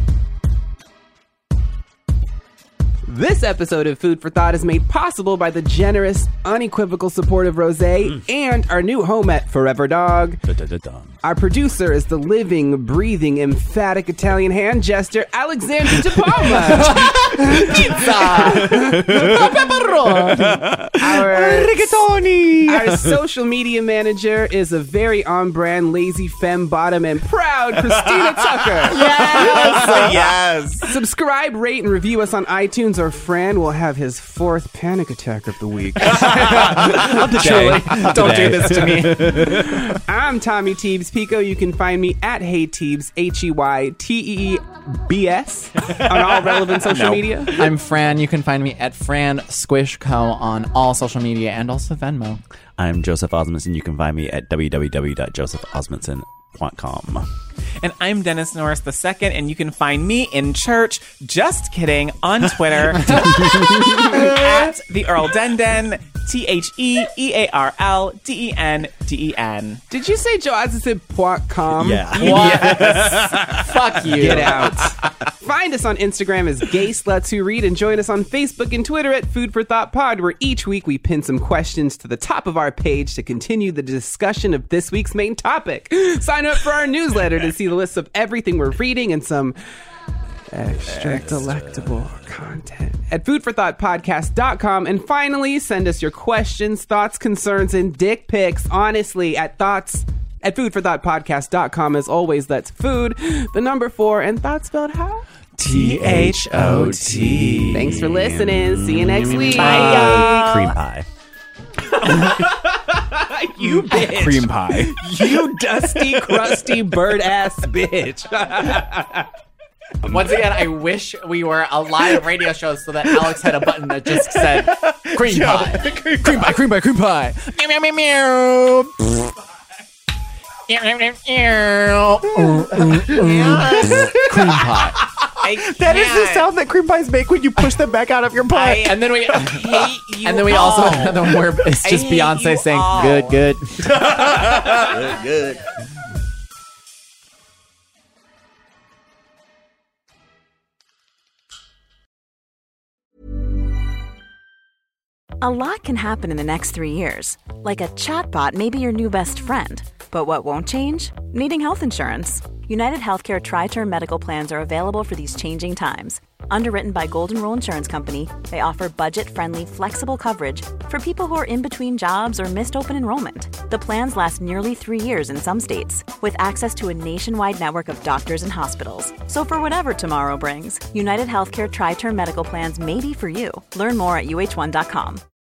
This episode of Food for Thought is made possible by the generous, unequivocal support of Rosé and our new home at Forever Dog. Dun-dun-dun-dun. Our producer is the living, breathing, emphatic Italian hand gesture, Alexander De Palma. Pizza! Pepperoni! Our, Rigatoni! our social media manager is a very on-brand, lazy femme bottom and proud Christina Tucker. Yes. Yes. Subscribe, rate, and review us on iTunes, or Fran will have his fourth panic attack of the week. Truly. Don't do this to me. I'm Tommy Teebs Pico. You can find me at Hey Teebs, H E Y T E E B S, on all relevant social No. media. I'm Fran. You can find me at Fran Squish Co. on all social media and also Venmo. I'm Joseph Osmondson. You can find me at w w w dot joseph osmondson dot com. And I'm Dennis Norris the second, and you can find me in church, just kidding, on Twitter at the Earl Denden, T H E E A R L D E N D E N. Did you say joazisip dot com? Yeah. What? Fuck you. Get out. Find us on Instagram as Gay Sluts Who Read, and join us on Facebook and Twitter at Food for Thought Pod, where each week we pin some questions to the top of our page to continue the discussion of this week's main topic. Sign up for our newsletter to see the list of everything we're reading and some extra delectable content at food for thought podcast dot com. And finally, send us your questions, thoughts, concerns, and dick pics, honestly, at thoughts at food for thought podcast dot com. As always, that's food, the number four, and thought spelled how? T H O T. Thanks for listening. See you next week. Bye, y'all. Cream pie. You bitch. Cream pie. You dusty, crusty, bird ass bitch. Once again, I wish we were a live radio show so that Alex had a button that just said cream pie. Cream pie, cream pie, cream pie. Meow, meow, meow, meow. Meow, meow, meow, meow. Cream pie. That is the sound that cream pies make when you push them back out of your I And then we hate you and then we all. also another one where it's I just hate Beyonce you saying all. good, good. good, good. A lot can happen in the next three years. Like a chatbot may be your new best friend. But what won't change? Needing health insurance. United Healthcare Tri-Term Medical Plans are available for these changing times. Underwritten by Golden Rule Insurance Company, they offer budget-friendly, flexible coverage for people who are in between jobs or missed open enrollment. The plans last nearly three years in some states, with access to a nationwide network of doctors and hospitals. So for whatever tomorrow brings, United Healthcare Tri-Term Medical Plans may be for you. Learn more at U H one dot com.